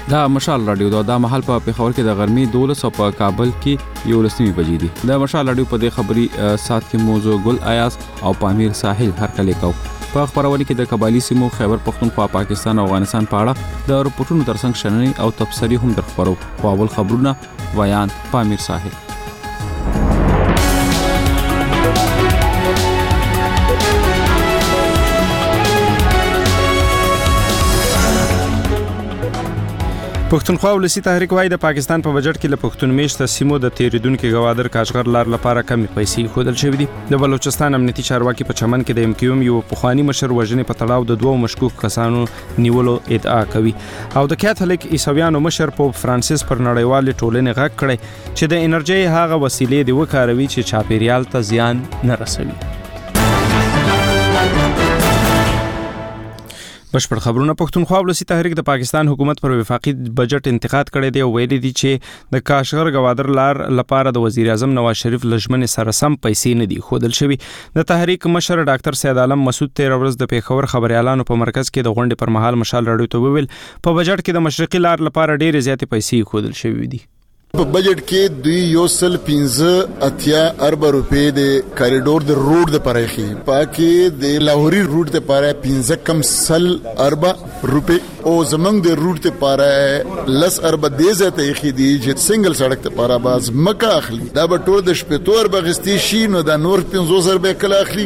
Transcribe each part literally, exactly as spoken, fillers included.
دا مشال رادیو دا, دا محل په پېښور کې د غرمې دولس او په کابل کې یو لسمې بجې دي. د مشال رادیو په دې خبري سات کې موضوع ګل ایاز او پامیر ساحل هر کله کو په خبرونه کې د قبایلی سیمو خیبر پختونخوا پاکستان او افغانستان په اړه د رپورټونو ترڅنګ شننې او تبصرې هم درخبرو. په اول خبرونه ویان پامیر ساحل. پښتونخوا ولسی تحریک وايي د پاکستان په بجټ کې له پښتون میشته سیمو د تیریدونکو غوادر کاشغر لار لپاره کمې پیسې خودل شوې دي. د بلوچستان امنیتي چارواکي په چمن کې د ام کیو ام یو پخوانی مشر وژنې په تړاو د دوه مشکوک کسانو نیولو ادعا کوي او د کاتولیک عیسویانو مشر پوپ فرانسیس پر نړیوال ټولنې غږ کړی چې د انرژي هغه وسیلې دی وکاروي چې چاپیریال ته زیان نه رسوي. بشپړ خبرونه. پښتونخوا ولسی تحریک د پاکستان حکومت پر وفاقي بجټ انتقاد کړی دی او ویلي دی چې د کاشغر غوادر لار لپاره د وزیر اعظم نواز شریف لجمن سره سم پیسې نه دي خودل شوی. د تحریک مشر ډاکټر سید عالم مسعود تیر ورځ د پیښور خبريالانو په مرکز کې د غونډې پر مهال مشال رادیو ته ویل په بجټ کې د مشرقي لار لپاره ډېر زیاتې پیسې خودل شوی دي. په بجټ کې دوی یو سل پنځه اتیا ارب روپے د کاریډور د روډ د پرېخي پاکي د لاهوري روډ ته پاره پنځه کم سل ارب روپے او زمنګ د روډ ته پاره لس ارب د زته خې دي چې سنگل سړک ته پاره باز مکه اخلي دا به ټول د شپږ بغستی شي نو د نور پنځه زره به کله اخلي.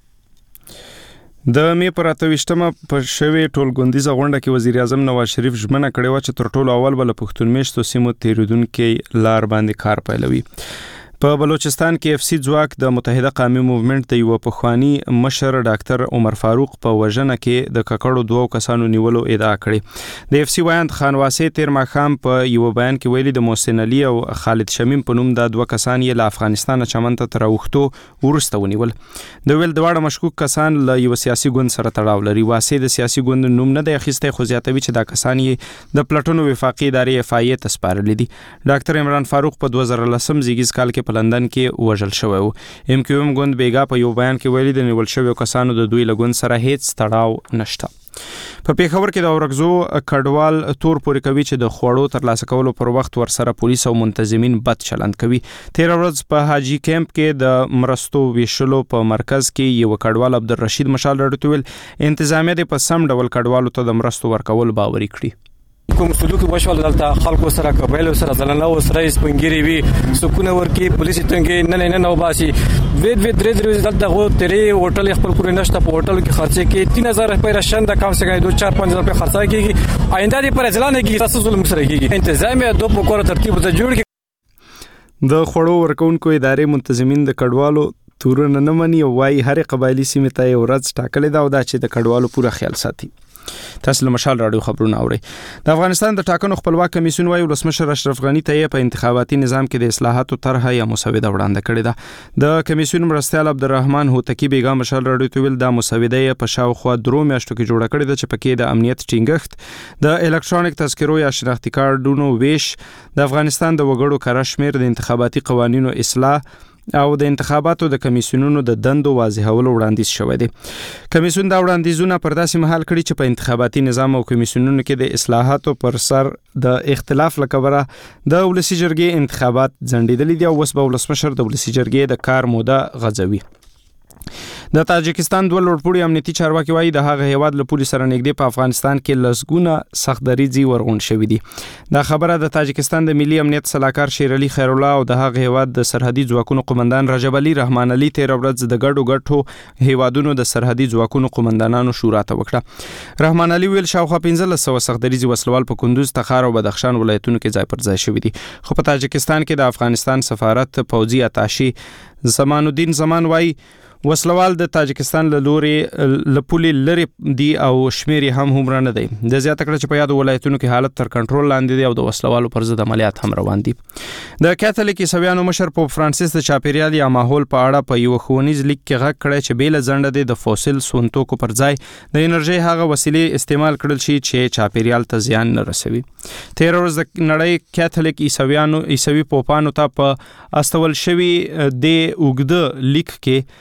د می پر اتويشتمه په شوی ټولګوندیزه غونډه کې وزیر اعظم نواز شریف ژمنه کړې و چې تر ټولو اول بل پښتون میشتو سیمو تیریدونکو لار باندې کار پیلوي. په بلوچستان کې اف سی ځواک د متحده قومي موومېنټ د یو پخوانی مشر ډاکټر عمر فاروق په وژنه کې د ککړو دوه کسانو نیولو ادعا کړې. د اف سی وایند خانواسي تیر ماخام په یو بیان کې ویلي د محسن علي او خالد شمیم په نوم د دوه کسان یې له افغانستان چمن ته تروختو ورسته ونیول. د ویل دواړه مشکوک کسان له یو سیاسي ګوند سره تړاو لري. واسي د سیاسي ګوند نوم نه دی اخیسته خو زیاتوي چې دا کسان یې د پلټونو وفاقي ادارې اف آی ای ته سپارلي دي. ډاکټر عمران فاروق په دوه زره لسم زیږیز کال کې په لندن کې وژل شوی و. ام کیو ام ګوند بیګا په یو بیان کې ویلي د نیول شویو کسانو د دوی لګون سره هیڅ تړاو نشته. په پیښور کې د اورګزو کډوال تور پورې کوي چې د خوړو ترلاسه کولو پر وخت ورسره پولیس او منتظمین بد چلند کوي. تیر ورځ په حاجی کیمپ کې د مرستو ویشلو په مرکز کې یو کډوال عبدالرشید مشال رټویل انتظامیه د په سم ډول کډوالو ته د مرستو ورکول باوري کړی. کوم سلوک وشول دلته خلکو سره قبایل سره ځلنه او سره سپنګری وی سکونه ورکی پولیس څنګه نه نه نه وباسي وید وید درې درې دلته غو تیرې هوټل خپل کور نشته په هوټل کې خرچه کې تین هزار روپے راشن د کم څه کوي چار پنځه روپے خرچه کیږي آینده دې پر ځلانه کې تاسو ظلم سره کیږي تنظیم دوه په کور ترتیب ته جوړ کی. د خړو ورکونکو ادارې منتظمین د کډوالو تورونه نه مني او وايي هر قبایلی سیمه ته ورځ ټاکلې دا او دا چې د کډوالو پوره خیال ساتي. تاسو له مشال رادیو خبرونه اورئ. د افغانستان د ټاکنو خپلواک کمیسیون وايي ولسمشر اشرف غنی ته په انتخاباتي نظام کې د اصلاحاتو طرحه یا مسوده وړاندې کړې ده. د کمیسیون مرستیال عبدالرحمن هوتکی بیګا مشال رادیو ته ویل دا مسوده په شاوخوا درو میاشتو کې جوړه کړې ده چې پکې د امنیت ټینګښت د الکترونیک تذکرو یا شناختی کارتونو ویش د افغانستان د وګړو کره شمیر د انتخاباتي قوانینو اصلاح او د انتخاباتو د کمیسیونونو د دندو واضحولو وړاندیز شوی دی. کمیسیون دا وړاندیزونه پر داسې مهال کړي چې په انتخاباتي نظام او کمیسیونونو کې د اصلاحاتو پر سر د اختلاف لکبره د ولسی جرګې انتخابات ځنډیدلې دي او اوس به ولسمشر د ولسی جرګې د کار موده غځوي. د تاجکستان دوه لوړپوړي امنیتي چارواکي وايي د هغه هیواد له پولیس سره نږدې په افغانستان کې لسګونه سخت دریځي ورغون شوې دي. دا خبره د تاجکستان د ملي امنیت صلاحکار شیر علي خیر الله او د هغه هیواد د سرحدي ځواکونو قومندان رجب علي رحمان علي تیر ورځ د ګډو ګټو هیوادونو د سرحدي ځواکونو قومندانانو شورا ته وکړه. رحمان علي ویل شاوخوا پنځه سوه سخت دریځي وسلوال په کندوز، تخار او بدخشان ولایتونو کې ځای پر ځای شوي دي. خو په تاجکستان کې د افغانستان سفارت پوځي اتاشي زمان الدین زمان وايي وسلوال د تاجکستان له لوري لپولي لري دي او شمیر هم هم نه دی. د زیاته کړه چې په یادو ولایتونو کې حالت تر کنټرول لاندې دی او د وسلوالو پر ضد عملیات هم روان دي. د کاتولیک عیسویانو مشر پوپ فرانسیس د چاپیریال یا ماحول په اړه په یو ښوونیز لیک کې غږ کړی چې بیل ځنډه دی د فوسیل سونتوکو پر ځای د انرژي هغه وسیلې استعمال کړل شي چې چاپیریال ته زیان نه رسوي. تیر ورځ د نړۍ کاتولیک عیسویانو عیسوي پوپانو ته په استول شوی د اوګده لیک کې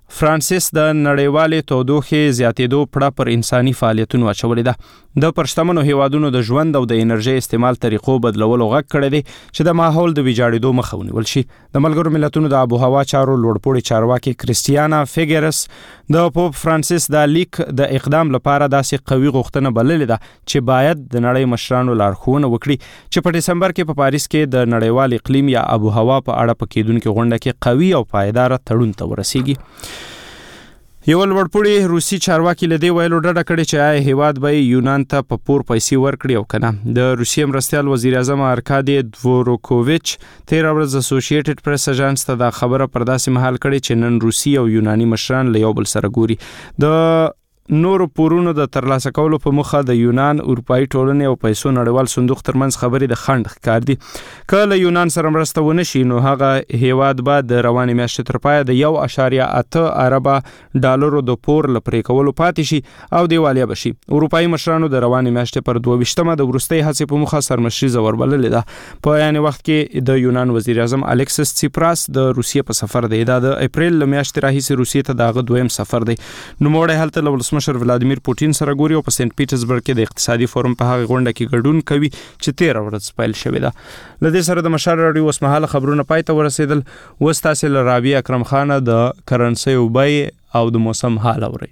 فرانسیس د نړیوالې تودوخې زیاتېدو پړه پر انساني فعالیتونو اچولې ده. د پرشتمنو هیوادونو د ژوند او د انرژي استعمال طریقو بدلولو غږ کړی دی چې د ماحول د ویجاړېدو مخه ونیول شي. د ملګرو ملتونو د آب و هوا چارو لوړپوړي چارواکي کریستیانا فیګرس د پوپ فرانسیس د لیک د اقدام لپاره داسې قوي غوښتنه بللې ده چې باید د نړۍ مشرانو لارښوونه وکړي چې په دسمبر کې په پاریس کې د نړیوال اقلیم یا آب و هوا په اړه په کېدونکې غونډه کې قوي او پایدار تړون ته ورسیږي. یو لوړپوړي روسي چارواکي له دې ویلو ډډه کړې چې آیا هیواد به یونان ته په پور پیسې ورکړي او کنه. د روسیې مرستیال وزیر اعظم ارکادي دوروکوویچ تیر ورځ اسوسییټډ پریس اژانس ته دا خبره پر داسې مهال کړې چې نن روسي او یوناني مشران له یو بل سره ګوري. د نورو پورونو د ترلاسه کولو په مخه د یونان اروپאי ټولنې او پیسو نړیوال صندوق ترمنځ خبرې د خنډ ښکار دي. کله یونان سره مرسته ونه شي نو هغه هیواد به د روانې میاشتې تر پایه د یو اشاریه اته اربه ډالرو د پور لپاره کولو پاتې شي او دیوالیا بشي. اروپאי مشرانو د روانې میاشتې پر دوه ویشتمه د ورستۍ هڅې په مخه سرمشري زور بللې ده. په یعنی وخت کې د یونان وزیر اعظم الکسیس سیپراس د روسیې په سفر دی. دا د اپریل میاشتې راهیسې روسیې ته دغه دویم سفر دی. نو موړی هلته له ولسمشر ولادیمیر پوتین سره ګوري او په سنت پیټرزبرګ کې د اقتصادي فورم په هغه غونډه کې ګډون کوي چې تیر ورځ پیل شوې ده. لدې سره د مشال راډیو اوسمهاله خبرونه پای ته ورسېدل. وس تاسو له رابعه اکرم خان د کرنسي او بای او د موسم حال اوري.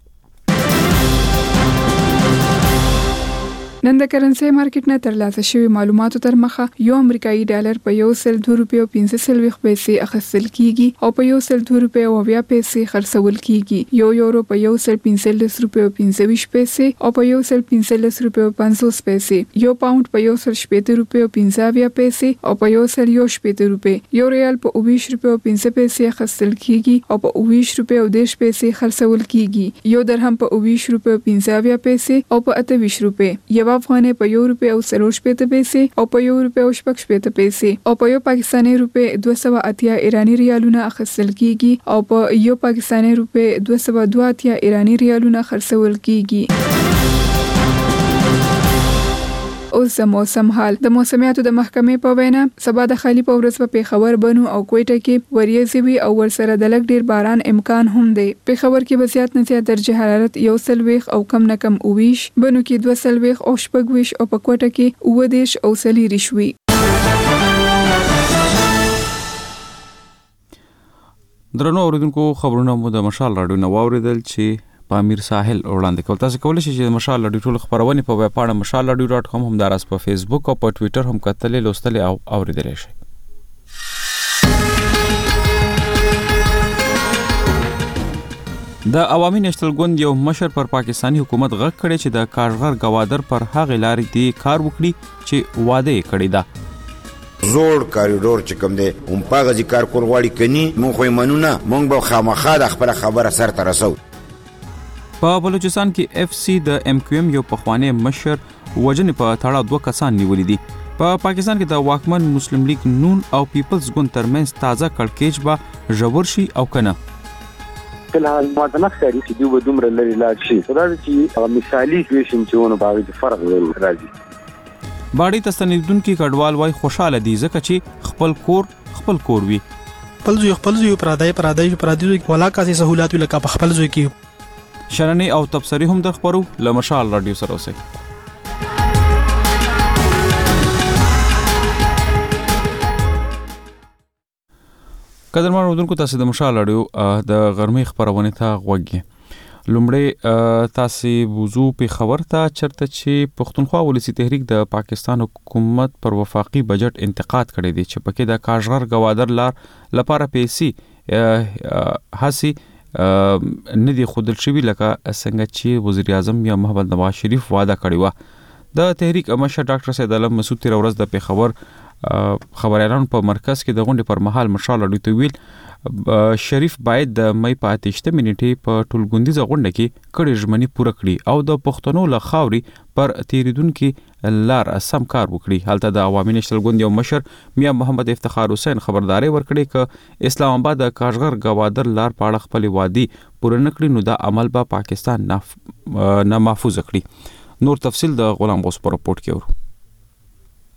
نن د کرنسي مارکیټ نه ترلاسه شوی معلوماتو تر مخه یو امریکایي ډالر په یو سل دوه روپیو پنځه سلويخ پیسې اخیستل کیږي او په یو سل دوه روپیو او بیا پیسې خرڅول کیږي. یو یورو په یو سل پنځه روپیو پنځه ویشت پیسې او په یو سل پنځه روپیو پنځوس پیسې. یو پاوند په یو سل شپږ روپیو پنځه بیا پیسې او په یو سل یو شپږ روپیو. یو ریال په اووه روپیو پنځه پیسې اخیستل کیږي او په اووه روپیو دیش پیسې خرڅول کیږي. یو درهم په اووه روپیو پنځه بیا پیسې او په اته ویشت روپیو. یو افغانۍ په یو روپیه او څلور شپېته پیسې او په یو روپیه او شپږ شپېته پیسې او په یو پاکستاني روپیه دوه سوه اتیا ایرانی ریالونه اخیستل کیږي او په یو پاکستاني روپیه دوه سوه دوه اتیا ایرانی ریالونه خرڅول کیږي. اوس د موسم حال. د موسمیاتو د محکمې په وینا سبا د خالی په ورځ په پیښور بنو او کوټه کې وریځې وي او ورسره د لږ ډیر باران امکان هم دی. پیښور کې به زیات نه زیات درجه حرارت یو سلويخ او کم نه کم اووه، بنو کې دوه سلويخ او شپږ ویش او په کوټه کې اووه دیش او څلور وي. درنو اوریدونکو خبرونه مو د مشال راډیو نو اوریدل چې پامیر ساحل وړاندې کول. تاسو کولای شئ چې مشال راډیو ټول خبرونه په ویب پاڼه مشال راډیو ډاټ کام هم دراس په فیسبوک او په ټوئیټر هم کتلې لوستلې او اوریدلې شئ. د عوامي نېشنل ګوند یو مشر پر پاکستانی حکومت غږ کړی چې د کارګر گوادر پر هغه لارې دی کار وکړي چې وعده یې کړی ده. زوړ کاریډور چې کوم دی هم پاغه ذکر کول غواړي کني مونږ خو منونه مونږ به خامخا د خبره خبره سر ته رسو. په بلوچستان کې اف سی د ام کیو ام یو پخوانی مشر وجنې په تړاو دوه کسان نیولې دي. په پاکستان کې د واکمن مسلم لیگ نون او پیپلز ګوند ترمنځ تازه کړکېچ به ژور شي او کنه. فلحال ماته نه ښکاري چې دوی به دومره لرې لاړ شي. دا چې هغه مثالي سیچویشن چې ونه باغې فرق راځي. باډي تستنیدونکو کډوال وای خوشاله دي ځکه چې خپل کور خپل کور وي. خپل ځای خپل ځای پرادای پرادای پرادای ولا کاسي سہولت لکه په خپل ځای کې شرنی او تبصری هم در خبرو لمشال رادیو سره اوسئ. قدرمن اوریدونکو تاسو د مشال رادیو د غرمې خبرونه ته غوږی. لومړی تاسو وضو په خبر ته چرته چې پښتونخوا ولسی تحریک د پاکستان حکومت پر وفاقي بجټ انتقاد کړی دی چې پکې د کارګر گوادر لار لپاره پیسې هسي نه دی خودل شوی لکه څنګه چې وزیر اعظم یا محمد نواز شریف وعده کړی و. د تحریک مشر ډاکټر سید علم مسعود تیر ورځ د پیښور خبريالان په مرکز کې د غونډې پر مهال مشال اډو ته ویل شریف باید د مې په اتهشته منټې په ټولګوندیزه غونډه کې کړي ژمنې پوره کړي او د پښتنو له خاوري پر تیریدونکو لار سم کار وکړي. حالته د عوامي نېشنل ګوند یو مشر میاں محمد افتخار حسین خبرداري ورکړي ک اسلام آباد د کارګر گوادر لار پاړه خپل وادي پوره نکړي نو دا عمل به پاکستان نه محفوظ کړي. نور تفصیل د غلام غوث په رپورت کې ورو.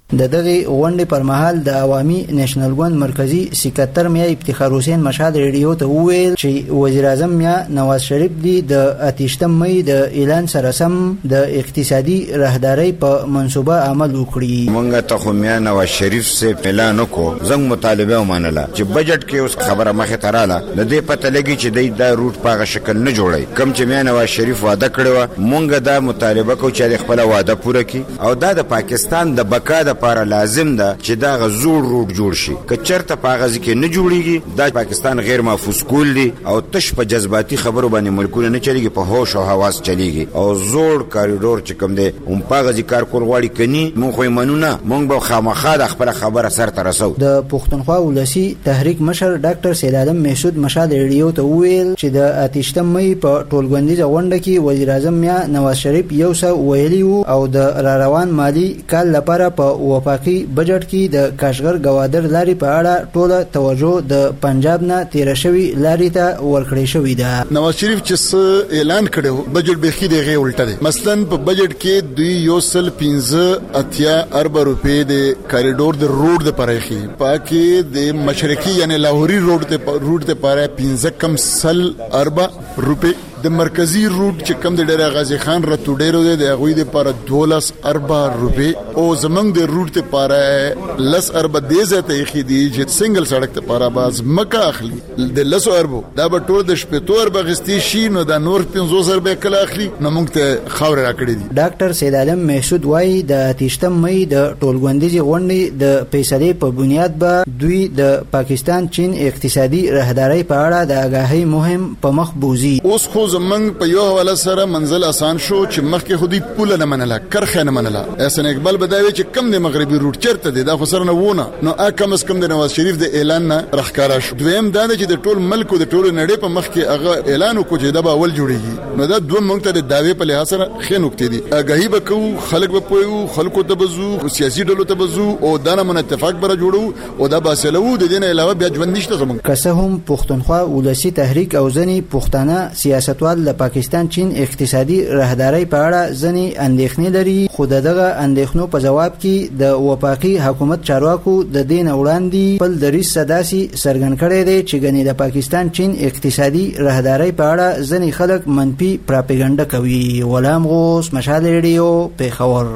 د دغه غونډې پر مهال د عوامي نېشنل ګوند مرکزی سکرټر میا افتخار حسین مشهد ریډیو ته وویل چې وزیر اعظم میا نواز شریف دی د اتیشتم مې د اعلان سره سم د اقتصادي راهداري په منصوبه عمل وکړي. مونږ ته خو میا نواز شریف سے اعلان وکړو زنګ مطالبه ومنله چې بجټ کې اوس خبره مخه تراله د دې پته لګي چې د دا روټ په شکل نه جوړي کم چې میا نواز شریف وعده کړو مونږ دا مطالبه کو چې خپل وعده پوره کړي او دا د پاکستان د بقا لپاره لازم ده چې دا غزور روټ جوړ شي که چرته پاغاز کې نه جوړيږي دا پاکستان غیر محفوظ کول دي او تش په جذباتي خبرو باندې ملکونه نه چلیږي په هوش او حواس چلیږي او زوړ کاریډور چې کوم دی هم پاغاز کار کول غواړي کني مونږ خو منونه مونږ به خامخا د خپل خبره سر ته رسو. د پښتونخوا ولسی تحریک مشر ډاکټر سید عالم محسود مشهد ریډیو ته ویل چې د اتیشتم مې په ټولګوندیزه غونډه کې وزیر اعظم میا نواز شریف یو څه ویلي وو او د را روان مالی کال لپاره په وفاقي بجټ کې د کاشغر گوادر لاري په اړه ټوله توجه د پنجاب نه تیر شوی لاري ته ورکړې شوې ده. نواز شریف چې اعلان کړو بجټ به خې دغه الټه ده مثلا په بجټ کې دوی یو سل پنځه اتیا ارب روپے د کاریډور د روډ د پرایخي پاکي د مشرقي یعنی لاهوري روډ ته روډ ته پاره پنځه کم سل اربع روپے د مرکزی روټ چې کم د ډیر غازی خان راتو ډیرو دی د غوی د لپاره دولس اربع روپے او زمنګ د روټ ته لپاره لس اربع دیزه ته خېدي چې سنگل سړک ته لپاره باز مکه اخلي د لس اربع دا به ټول د شپږ اربع غستی شي نو د نور پنځوس اربع کله اخلي نو موږ ته خاور راکړي دي. ډاکټر سید عالم محسود وایي د اتیشتم مې د ټولګوندیزي غونډې د فیصلې په بنیاد به دوی د پاکستان چین اقتصادي راهداري په اړه د آگاهی مهم په مخ بوزي. اوس خو زمنګ په یو حواله سره منزل آسان شو چې مخکې خودي پوله نه منله کرخه نه منله احسن اقبال بداوي چې کم د مغربي روټ چرته دی دا خو سره نه وونه نو ا کم اس کم د نواز شریف د اعلان نه راخکارا شو. دویم دا چې د ټول ملک او د ټول نړۍ په مخ کې هغه اعلان وکړي چې دا به اول جوړیږي نو دا دوه مونږ ته د داوی په لحاظ سره خې نکته دي آگاهی وکړو خلک به پوهو خلکو ته بزو سیاسي ډلو ته بزو او دا نه من اتفاق بره جوړو او دا باسلو د دین علاوه بیا ژوند نشته زمونږ. که هم پښتونخوا ولسی تحریک او ځنی پښتانه سیاستوال د پاکستان چین اقتصادي راهداري په اړه ځنی اندېښنې لري خو دغه اندېښنو په جواب کې د وفاقي حکومت چارواکو د دین وړاندې په دریس صداسي سرګن کړي دي چې غني د پاکستان چین اقتصادي راهداري په اړه ځنی خلک منفي پراپګاندا کوي. غلام غوث مشال ریډیو پیښور.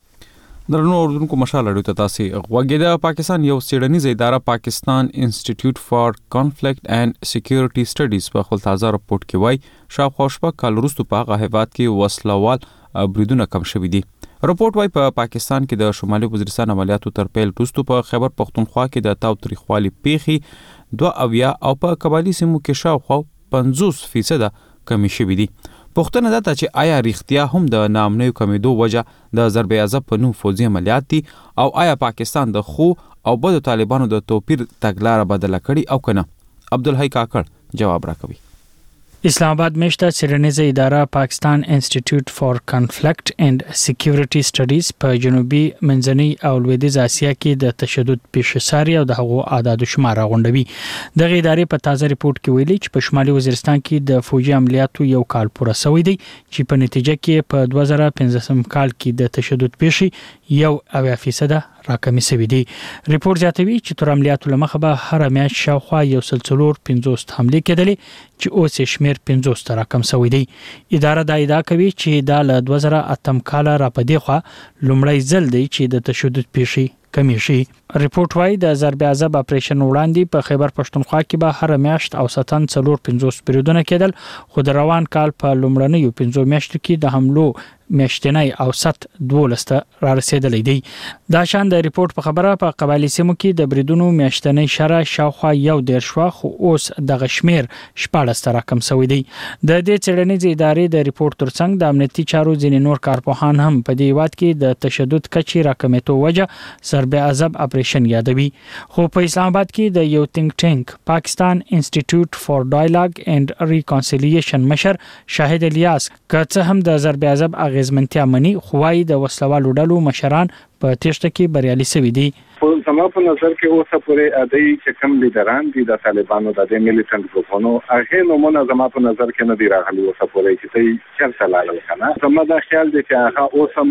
درنو اوردونکو مشال اړیو ته تاسو غوږی د پاکستان یو سیډنیز اداره پاکستان انسټیټیوټ فار کانفلیکټ اینڈ سکیورټي سټډیز په خپل تازه راپورټ کې وایي شاوخوا شپږ کال وروسته په هغه هیواد کې وسلوال بریدونه کم شوي دي. راپورټ وایي په پاکستان کې د شمالي وزیرستان عملیاتو تر پیل وروسته په خیبر پختونخوا کې د تاوتریخوالي پیښې دوه اویا او په قبایلی سیمو کې شاوخوا پنځوس فیصد کمی شوي دي. پوښتنه ده چې آیا ریښتیا هم د نامنیو کمیدو وجه د ضرب عضب په نوم فوزي عملیات دي او آیا پاکستان د خو او بدو طالبانو د توپیر تګلاره بدله کړي او کنه؟ عبدالحی کاکړ جواب راکوي. اسلام آباد مشته سیډنیزه اداره پاکستان انسټیټیوټ فار کانفلیکټ اینڈ سکیورټي سټډیز په جنوبي منځنۍ او لویدیځ اسیا کې د تشدد پیښساري او د هغو اعداد شمار غونډوي. دغه ادارې په تازه ریپورت کې ویلي چې په شمالي وزیرستان کې د فوجي عملیاتو یو کال پوره شوی دی چې په نتیجه کې په دوه زره پنځم کال کې د تشدد پیښې یو اویا فیصد راکمې شوې دي. ریپورت زیاتوي چې تر عملیاتو لمخه به هر میاشت شاوخوا یو سل څلور پنځوس حملې کېدلې چې اوس یې شمېر پنځوس ته راکم شوی دی. اداره دا ادعا کوي چې دا له دوه زره اتم کال را پدې خوا لومړی ځل دی چې د تشدد پیښې کمی شي. ریپورت وايي د ضرب عضب اپریشن وړاندې په خیبر پښتونخوا کې به هر میاشت اوسطاً څلور پنځوس بریدونه کېدل خو د روان کال په لومړنیو پنځو میاشتو کې د حملو میاشتنی اوسط دولس ته را رسیدلې دی. دا شان د ریپورت په خبره په قبایلی سیمو کې د بریدونو میاشتنی شره شاوخوا یو ډیر شو خو اوس د غشمیر شپږ ته راکم شوی دی. د دې څېړنیز ادارې د ریپورت ترڅنګ د امنیتي چارو ځینې نور کارپوهان هم په دې وخت کې د تشدد کچې راکمېدو وجه ضرب عضب اپریشن یادوي. خو په اسلام آباد کې د یو تینک ټینک پاکستان انسټیټیوټ فار ډایلاګ اینڈ ریکانسیلیشن مشر شاهد الیاس که هم د ضرب عضب اغیزمنتیا مني خوای د وسلوالو ډلو مشران په تېښته کې بریالي شوي دي. په زما په نظر کې اوسه پورې ادي چې کوم لیډران دي د طالبانو د میلیټنټ ګروپونو هغه نومونه زما په نظر کې نه دی راغلي اوسه پورې چې څه چرته لاله کنه. زما دا خیال دی چې هغه اوسم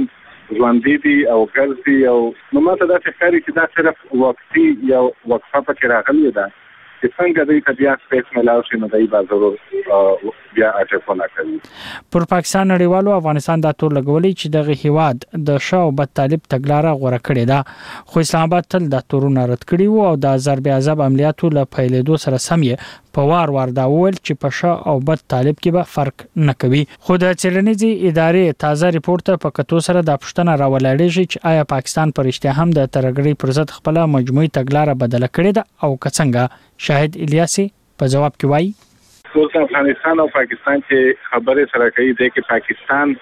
ژوندې دي او ګرځي او نو ماته دا ښکاري چې دا صرف وقتي یو وقفه پکې راغلې ده چې څنګه دوی ته بیا سپیس ملاو شي نو دوی به ضرور بیا اټکونه کوي. پر پاکستان نړیوالو افغانستان دا تور لګولي چې دغه هیواد د شاه او بد طالب تګلاره غوړه کړې ده، خو اسلام آباد تل د تورونه رد کړي وو او د ضرب عذاب عملیاتو له پیلېدو سره سم یې په وار وار دا وویل چې په شاه او بد طالب کې به فرق نه کوي. خو د څېړنیزې ادارې تازه ریپورت ته په کتو سره د پښتنه راولاړېږي چې آیا پاکستان پر اشتیا هم د ترګړې پر ضد خپل مجموعي تګلاره بدله کړې ده او که څنګه؟ شاهد الیاسی په جواب کې وایي اوس افغانستان او پاکستان چې خبرې سره کوي د کې پاکستان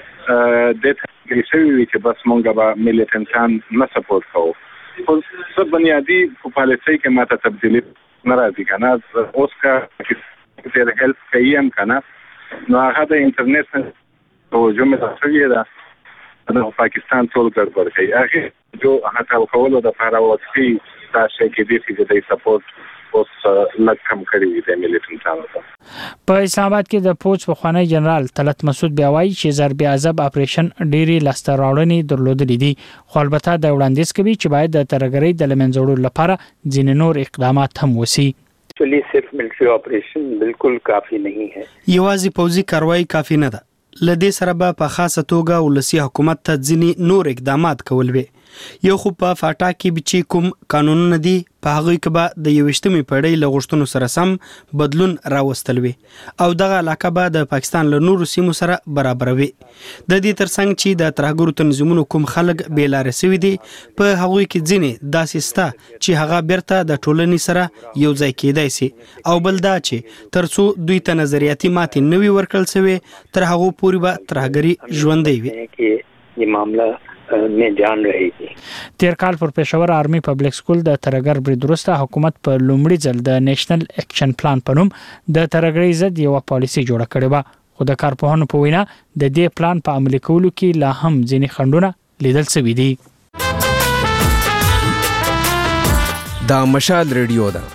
د دې شوی چې بس مونږه به ملیټنټان نه سپورټ کوو، خو څه بنیادی په پالیسۍ کې ماته تبدیلی ناراضي کنه اوس کا چې هیلپ کوي هم کنه نو هغه د انټرنیټ توجه مې راځي دا د پاکستان ټول ګډوډ کوي هغه جو هغه کولو د لپاره وځي تاسو کې دې چې د سپورټ اوس لږ کم کړی دی ملیټنټانو ته. په اسلام آباد کې د پولیس پخوانی جنرال طلعت مسعود بیا وایي چې ضرب عذاب اپریشن ډېری لاسته راوړنې درلودلې دي، خو البته د وړاندیز کوي چې باید د ترګرۍ د لمنځوړو لپاره ځینې نور اقدامات هم وشي. چلی صرف ملټری اپریشن بالکل کافی نه ہے، یوازې پوځي کاروایی کافی نه ده، لدې سره به په خاصه توګه ولسی حکومت ته ځینې نور اقدامات کول وي. یو خو په فاټا کې چې کوم قانونونه دي په هغه کې به د یوشتمې پیړۍ له غوښتنو سره سم بدلون راوستل وي او دغه علاقه به د پاکستان له نورو سیمو سره برابروي. د دې ترڅنګ چې د ترهګرو تنظیمونو کوم خلک بې لارې سوي دي په هغوی کې ځینې داسې سته چې هغه بیرته د ټولنې سره یو ځای کېدای شي او بل دا چې تر څو دوی ته نظریاتي ماتې نه وي ورکړل سوی تر هغو پورې به ترهګري ژوندۍ وي. یہ معاملہ نه جان رہی دي. تیر کال پر پېښور آرمي پبلک سکول د ترګر برید وروسته حکومت په لومړي ځل د نېشنل اکشن پلان په نوم د ترګرۍ ضد یو پالیسي جوړه کړې وه، خو د کارپوهانو په وینا د دې پلان په عملي کولو کې لا هم ځینې خنډونه لیدل شوي دي. دا مشال ریډیو ده.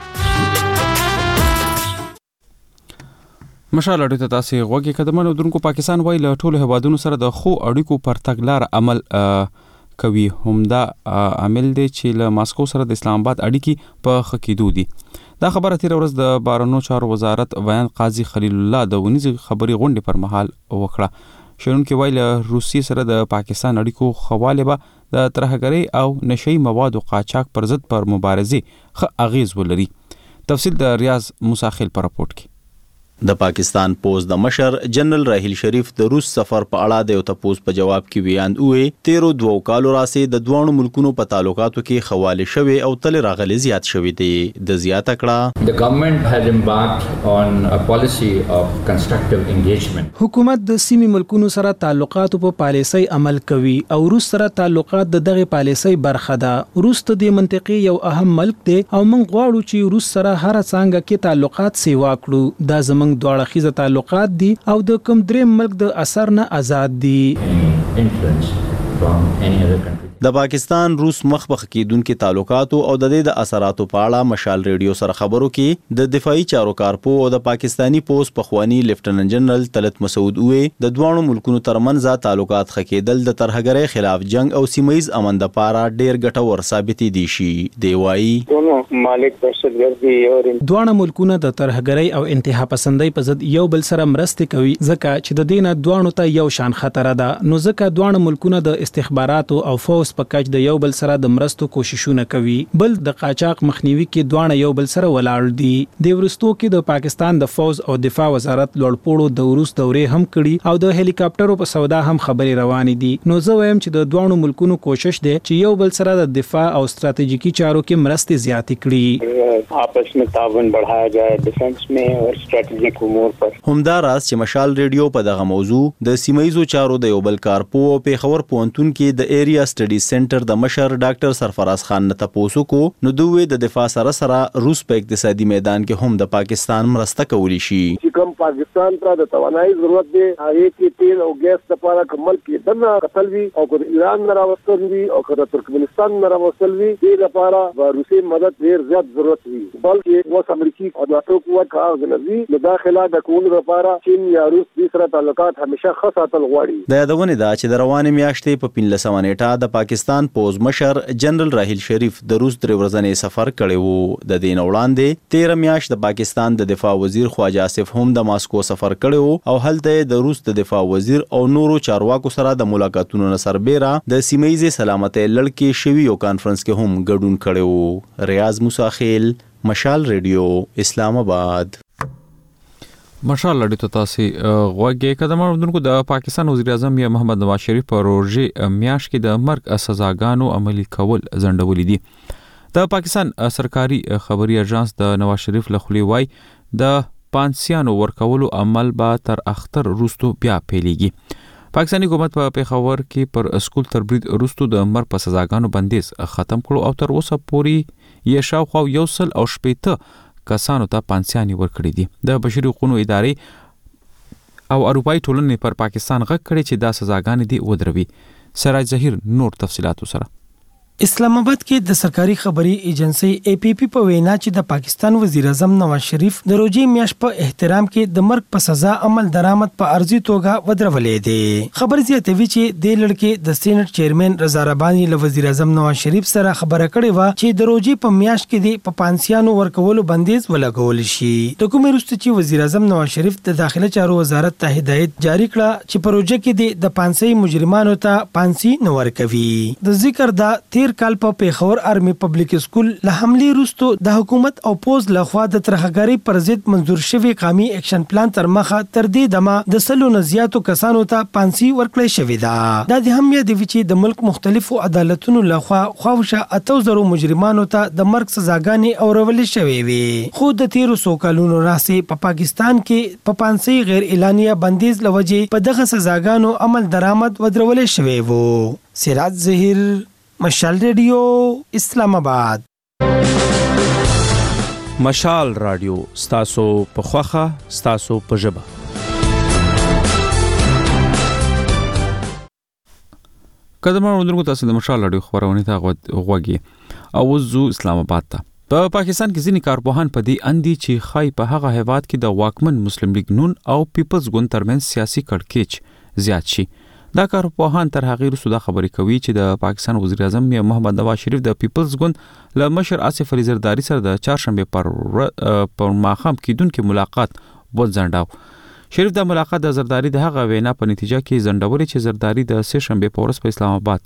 مشال اړیو ته تاسو غوږی قدمونو درونکو پاکستان وایي له ټولو هوادونو سره د خو اړیکو پر تګلار عمل کوي، همدا عامل دی چې له ماسکو سره د اسلام آباد اړیکې په خکېدو دي. دا خبره تیر ورځ د بهرنیو چارو وزارت ویان قاضي خلیل الله د ونیزې خبري غونډې پر مهال وکړه. شنونکو وایي له روسیې سره د پاکستان اړیکو خواله به د ترهګرۍ او نشئی موادو قاچاق پر ضد پر مبارزې ښه اغیز ولري. تفصیل د ریاض موسی خیل پر راپورټ کې. د پاکستان پوز د مشر جنرال راحیل شریف د روس سفر په اړه د یو تپوس په جواب کې ویاند وې تیرو دوو کالو راسې د دوه ملکونو په تعلقاتو کې خواله شوي او تل راغلي زیات شوي دي. د زیاته کړه The government has embarked on a policy of constructive engagement. حکومت د سیمې ملکونو سره تعلقاتو په پالیسۍ عمل کوي او روس سره تعلقات د دغه پالیسۍ برخه ده. روس د دې منطقې یو اهم ملک دی او موږ غواړو چې روس سره هر څنګه کې تعلقات سیوا کړو. دا زموږ دواړه خيزه تعلقات دي او د کوم دریم ملک د اثر نه آزاد دي. د پاکستان روس مخبخ کېدونکو تعلقاتو او د دې د اثراتو په اړه مشال ریډیو سره خبرو کې د دفاعي چارو کارپو او د پاکستانی پوس پخوانی لیفټننټ جنرال طلعت مسعود وې د دوه ملکونو ترمنځ تعلقات خکېدل د ترهګرۍ خلاف جنگ او سیمایي امن لپاره ډېر ګټور ثابت دي شي. دی وايي مالک دهشتګردي او دوه ملکونه د ترهګرۍ او انتها پسندۍ په ضد یو بل سره مرسته کوي ځکه چې د دینه دوه ته یو شان خطر ده. نو ځکه دوه ملکونه د استخباراتو او فوز په کچ د یو بل سره د مرستو کوششونه کوي. بل د قاچاق مخنیوي کې دوه یو بل سره ولاړ دي. د ورستو کې د پاکستان د فوز او دفاع وزارت لوړپوړو د روس دورې هم کړي او د هلیکاپټرو په سودا هم خبري روانې دي. نو زه وایم چې د دوه ملکونو کوشش دی چې یو بل سره د دفاع او ستراتیژیکي چارو کې مرستې زیاتې کړي، آپس میں تعاون بڑھایا جائے ډیفنس میں او ستراتیژیک امور پر. همدا راز چې مشال ریډیو په دغه موضوع د سیمایي چارو د یو بل کارپو او پیښور پوهنتون کې د ایریا سټډي سټډیز سنټر د مشر ډاکټر سرفراز خان نه تاسو کو نو دوی د دفاع سره سره روس په اقتصادي میدان کې هم د پاکستان مرسته کولی شي. چې کوم پاکستان ته د توانایي ضرورت دی هغه کې تیل او ګیس لپاره کومل کې دنه قتل وی او د ایران نه راوستل وی او د ترکمنستان نه راوستل وی د لپاره د روسي مدد ډیر زیات ضرورت وی بلکې اوس امریکا او د اتو قوت کارګنوي د داخله د کولو لپاره چین یا روس د سره تعلقات همیشه خاصه غواړي. د یادونه ده چې د روانې میاشتې په پنځلسمه نیټه د پاکستان پوز مشر جنرال راحیل شریف د روس درې ورځې سفر کړی وو. د دین وړاندې تیره میاشت د پاکستان د دفاع وزیر خواجه آصف هم د ماسکو سفر کړی وو او هلته د روس د دفاع وزیر او نورو چارواکو سره د ملاقاتونو نه سربېره د سیمه ییزې سلامتۍ لړ کې شوي یو کانفرنس کې هم ګډون کړی وو. ریاض موسی خیل، مشال ریډیو، اسلام آباد. مشال لړۍ ته تاسو غوږی قدم اوردونکو د پاکستان وزیر اعظم یا محمد نواز شریف په روژې میاش کې د مرګ سزاګانو عملی کول ځنډولې دي. د پاکستان سرکاري خبري اژانس د نواز شریف لخوا وای د پانسیانو ورکولو عمل به تر اختر روستو بیا پیلېږي. پاکستاني حکومت په پیښور کې پر اسکول تربرید روستو د مرګ په سزاګانو بندیز ختم کړو او تر اوسه پورې یې شاوخوا یو سل او شپېته کسانو ته پانسیاني ورکړي دي. د بشري حقوقو ادارې او اروپאי ټولنې پر پاکستان غږ کړي چې دا سزاګانې دي ودروي. سراج ظهیر نور تفصيلات سره. اسلام آباد کې د سرکاري خبري ایجنسی ای پی پی په وینا چې د پاکستان وزیر اعظم نواز شریف د روژې میاشت په احترام کې د مرګ په سزا عمل درآمد په ارزي توګه ودرولې دي. خبر زیاتوي چې د لړکې د سېنات چیرمن رضا رباني له وزیر اعظم نواز شریف سره خبره کړې و چې د روژې په میاشت کې د په پانسیانو ورکولو بندیز ولګول شي. د کومې وروسته چې وزیر اعظم نواز شریف د داخله چارو وزارت ته هدایت جاری کړه چې په روژې کې د پانسي مجرمانو ته پانسي نه ورکوي. د ذکر دا تیر کال په پیښور آرمي پبلک سکول له حمله وروسته د حکومت او پوز لخوا د ترهګری پر ضد منظور شوی قومي اکشن پلان تر مخه تر دې دمه د سلو نزياتو کسانو ته پانسي ورکړی شوې ده. د دې هم یاد وی چې د ملک مختلفو عدالتونو لخوا خواوشه اتو زرو مجرمانو ته د مرګ سزاګانې اورولې شوې وي. خو د تیرو سو کالونو راځي په پا پاکستان کې په پانسي غیر اعلانیه بندیز لوجه په دغه سزاګانو عمل درآمد ودرولې شوې وو. سراج ظهیر، مشال ریډیو، اسلام آباد. مشال رادیو ستاسو په خوخه ستاسو په ژبه. قدم اوردونکو تاسو د مشال رادیو خبرونه ته غوږی او زو اسلام آباد ته. په پاکستان کې ځینې کارپوهان په دې اندي چې خای په هغه هیواد کې د واکمن مسلم لیگ نون او پیپلز ګوند ترمنځ سیاسي کړکېچ زیات شي. دا کارپوهان تر هغه وروسته دا خبرې کوي چې د پاکستان وزیر اعظم محمد نواز شریف د پیپلز ګوند له مشر آصف علي زرداری سره د چهارشنبه پر پر ماښام کېدونکو ملاقات وځنډاو. شریف د ملاقات د زرداری د هغه وینا په نتیجه کې ځنډولې چې زرداری د سه شنبه په ورځ په اسلام آباد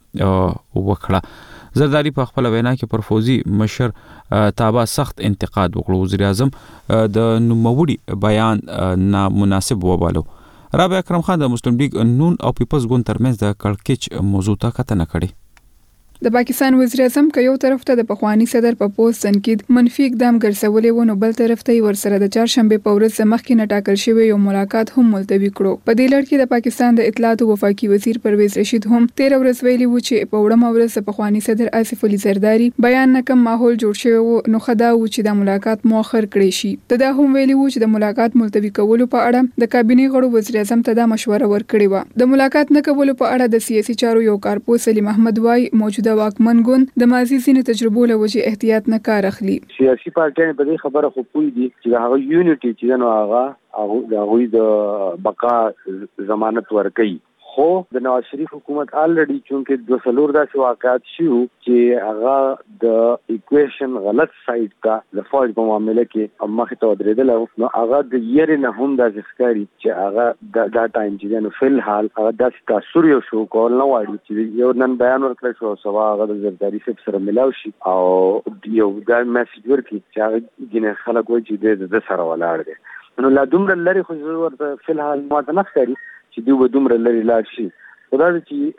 کې وکړه. زرداری په خپل وینا کې پر فوزي مشر تابع سخت انتقاد وکړ. وزیر اعظم د نوموړي بیان نامناسب وباله. رابعه اکرم خان د مسلم لیگ نون او پیپلز ګوند ترمنځ د کړکېچ موضوع ته کتنه کړې. د پاکستان وزیر اعظم که یو طرف ته د پخوانی صدر په پوسټ تنقید منفي اقدام ګرځولې و نو بل طرف ته ورسره د چهارشنبه په ورځ مخکې نه ټاکل شوی یو ملاقات هم ملتوي کړو. په دې لړ کې د پاکستان د اطلاعات او وفاقي وزیر پرویز رشید هم تیر ورځ ویلي و چې په وړمه ورځ د پخوانی صدر آصف علي زرداری بیان نه کم ماحول جوړ شوی و نو خدا و چې د ملاقات مؤخر کړی شي. دا هم ویلي و چې د ملاقات ملتوي کولو په اړه د کابینه غړو وزیر اعظم ته دا مشوره ورکړې و. د ملاقات نه کولو په اړه د سیاسي چارو یو کارپوه سلیم احمد وای موجوده واکمن ګوند د ماضي سینې تجربو له وجې احتیاط نه کار اخلي. سیاسي پارټیان په دې خبره خو پوي دي چې هغه یونټي چې نو هغه هغه د بقا ضمانت ورکړي. خو د نواز شریف حکومت الریډي چونکه د سلور داسې واقعات شو چې هغه د ایکویشن غلط سایډ کا د فوج په معاملې کې مخې ته ودرېدل نو هغه د یری نه هم د ځخکاري چې هغه د دا ټایم چې نو فل حال هغه د تاثیر یو شو کول نه وایي چې یو نن بیان ورکړ شو سوا هغه د زرداری سره ملاو شي او یو دا میسج ورکړي چې هغه ګینه خلک وایي چې د سره ولاړ دي نو لا دومره لري خو ورته فل حال ما ته نه ښکاري چې دوی به دومره لري لاړ شي دا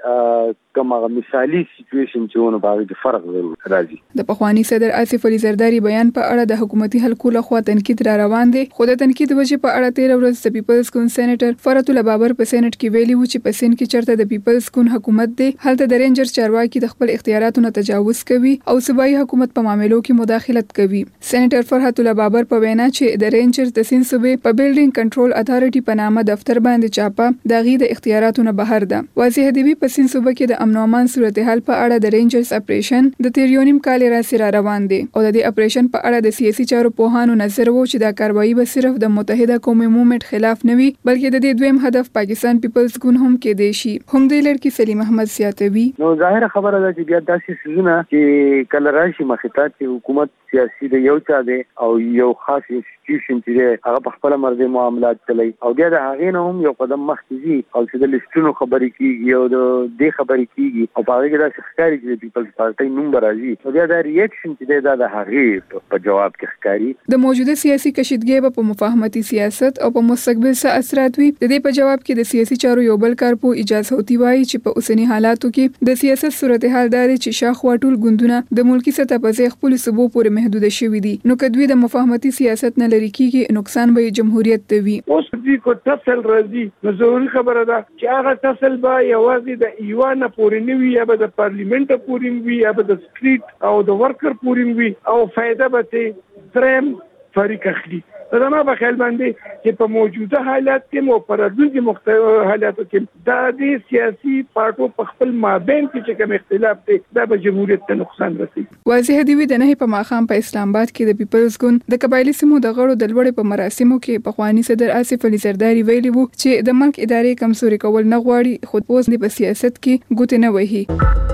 چې کومه مثالی سچويشن چې ونه باندې د فرق ضرورت راځي. د پخوانی صدر آصف علي زرداری بیان په اړه د حکومتي حلقو له خوا تنقید را روان دي. خو د تنقید وجه په اړه تیر ورځ د پیپلز کون سېنیټر فرات الله بابر په سېنات کې ویلي و چې په سین کې چرته د پیپلز کون حکومت دی هلته د رینجر چارواکي د خپل اختیاراتو نه تجاوز کوي او صوبایي حکومت په معاملو کې مداخلت کوي. سېنیټر فرات الله بابر په وینا چې د رینجر د سین صوبې په بلډینګ کنټرول اتھارټي په نامه دفتر باندې چاپه د غي د اختیاراتو نه بهر ده. واضح دی په سین صوبه کې د امن او امان صورتحال په اړه د رینجرز اپریشن د تیریونیم کال را سره روان دي او د دې اپریشن په اړه د سیاسي چارو پوهانو نظر وو چې دا کاروایی به صرف د متحده قومي موومېنټ خلاف نه وي بلکې د دې دویم هدف پاکستان پیپلز ګوند هم کې دی شي. هم د لړکی سلیم احمد سیاتوي نو ظاهر خبره ده چې بیا داسې سيزونه چې کله راشي مخاطب چې حکومت سیاسي د یو چا دی او یو خاص انسټیټیوشن چې هغه په خپل مرزي معاملات کوي او بیا د هغه نه هم یو قدم مخکې ځي او چې د لیستونو خبرې کیږي او د دې خبرې کیږي او په هغه کې دا ښکاري چې د پیپلز پارټي نوم راځي او بیا دا ریاکشن چې دا د هغه په جواب کې ښکاري. د موجوده سیاسي کشیدګۍ په مفاهمتي سیاست او په مستقبل څه اثرات وي د دې په جواب کې د سیاسي چارو یو بل کارپو اجازه هوتی وایي چې په اوسنی حالاتو کې د سیاست صورتحال داري چې شاخوا ټول ګوندونه د ملکی سطح په ځای خپل صوبو پورې محدود شوي دي نو کدوې د مفاهمتي سیاست نه لري کیږي نقصان به جمهوریت ته وي. اوس دې کو تفصیل راځي نو ضروري خبره ده چې هغه تفصیل به یوازې د ایوان پورې نه وي یا به د پارلیمنت پورې وي یا به د سټریټ او د ورکر پورې وي او فائدہ به ته ترم فریق اخلي. دا ما په خیال باندې چې په موجوده حالات کې مو پر دغه مختلف حالاتو کې د دې سیاسي پارټو په خپل مابین کې چې کوم اختلاف دی دا به جمهوریت ته نقصان رسوي. واضح دی د نه په ماخام په اسلام آباد کې د پیپلز ګوند د قبایلی سیمو د غړو د لوړې په مراسمو کې پخوانی صدر آصف علي زرداری ویلي وو چې د ملک ادارې کمزوري کول نه غواړي خود اوس د سیاست کې ګوتې نه وهي.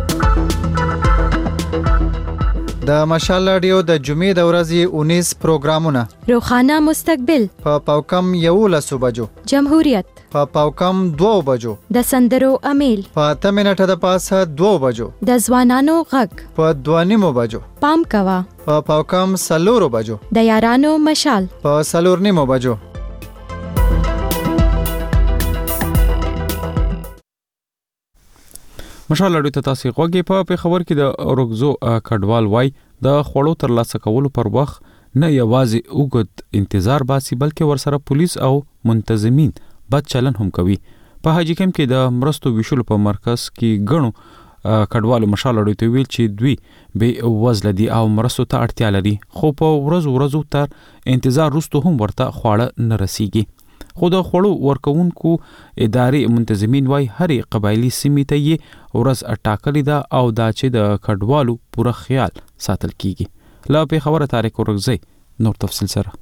د مشال رادیو د جمعې د ورځې اونیس پروګرامونه روخانه مستقبل په پاوکم یولس بجو جمهوریت په پاوکم دو بجو د سندرو امیل په اته منټه د پاسه دو بجو د ځوانانو غږ په دوه نیمو بجو پام کوا په پاوکم سلورو بجو د یارانو مشال په سلور نیمو بجو. مشال اړو ته تاسو غوږی په خبر کې د اورګزو کډوال وای د خوړو تر لاسه کولو پر وخت نه یوازې اوږد انتظار باسي بلکې ورسره پولیس او منتظمین بد چلن هم کوي. په حاجی کم کې د مرستو ویشل په مرکز کې غنو کډوالو مشال اړو ته ویل چې دوی به وزل دي او مرستو ته اړتیا لري خو په ورځ ورځو تر انتظار وروسته هم ورته خواړه نه رسیږي. خو د خوړو ورکوونکو ادارې منتظمین وای هرې قبایلی سیمې ته یې ورځ ټاکلې ده او دا چې د کډوالو پوره خیال ساتل کیږي. لا په خبره تاریخ ورغځي نور تفصیل سره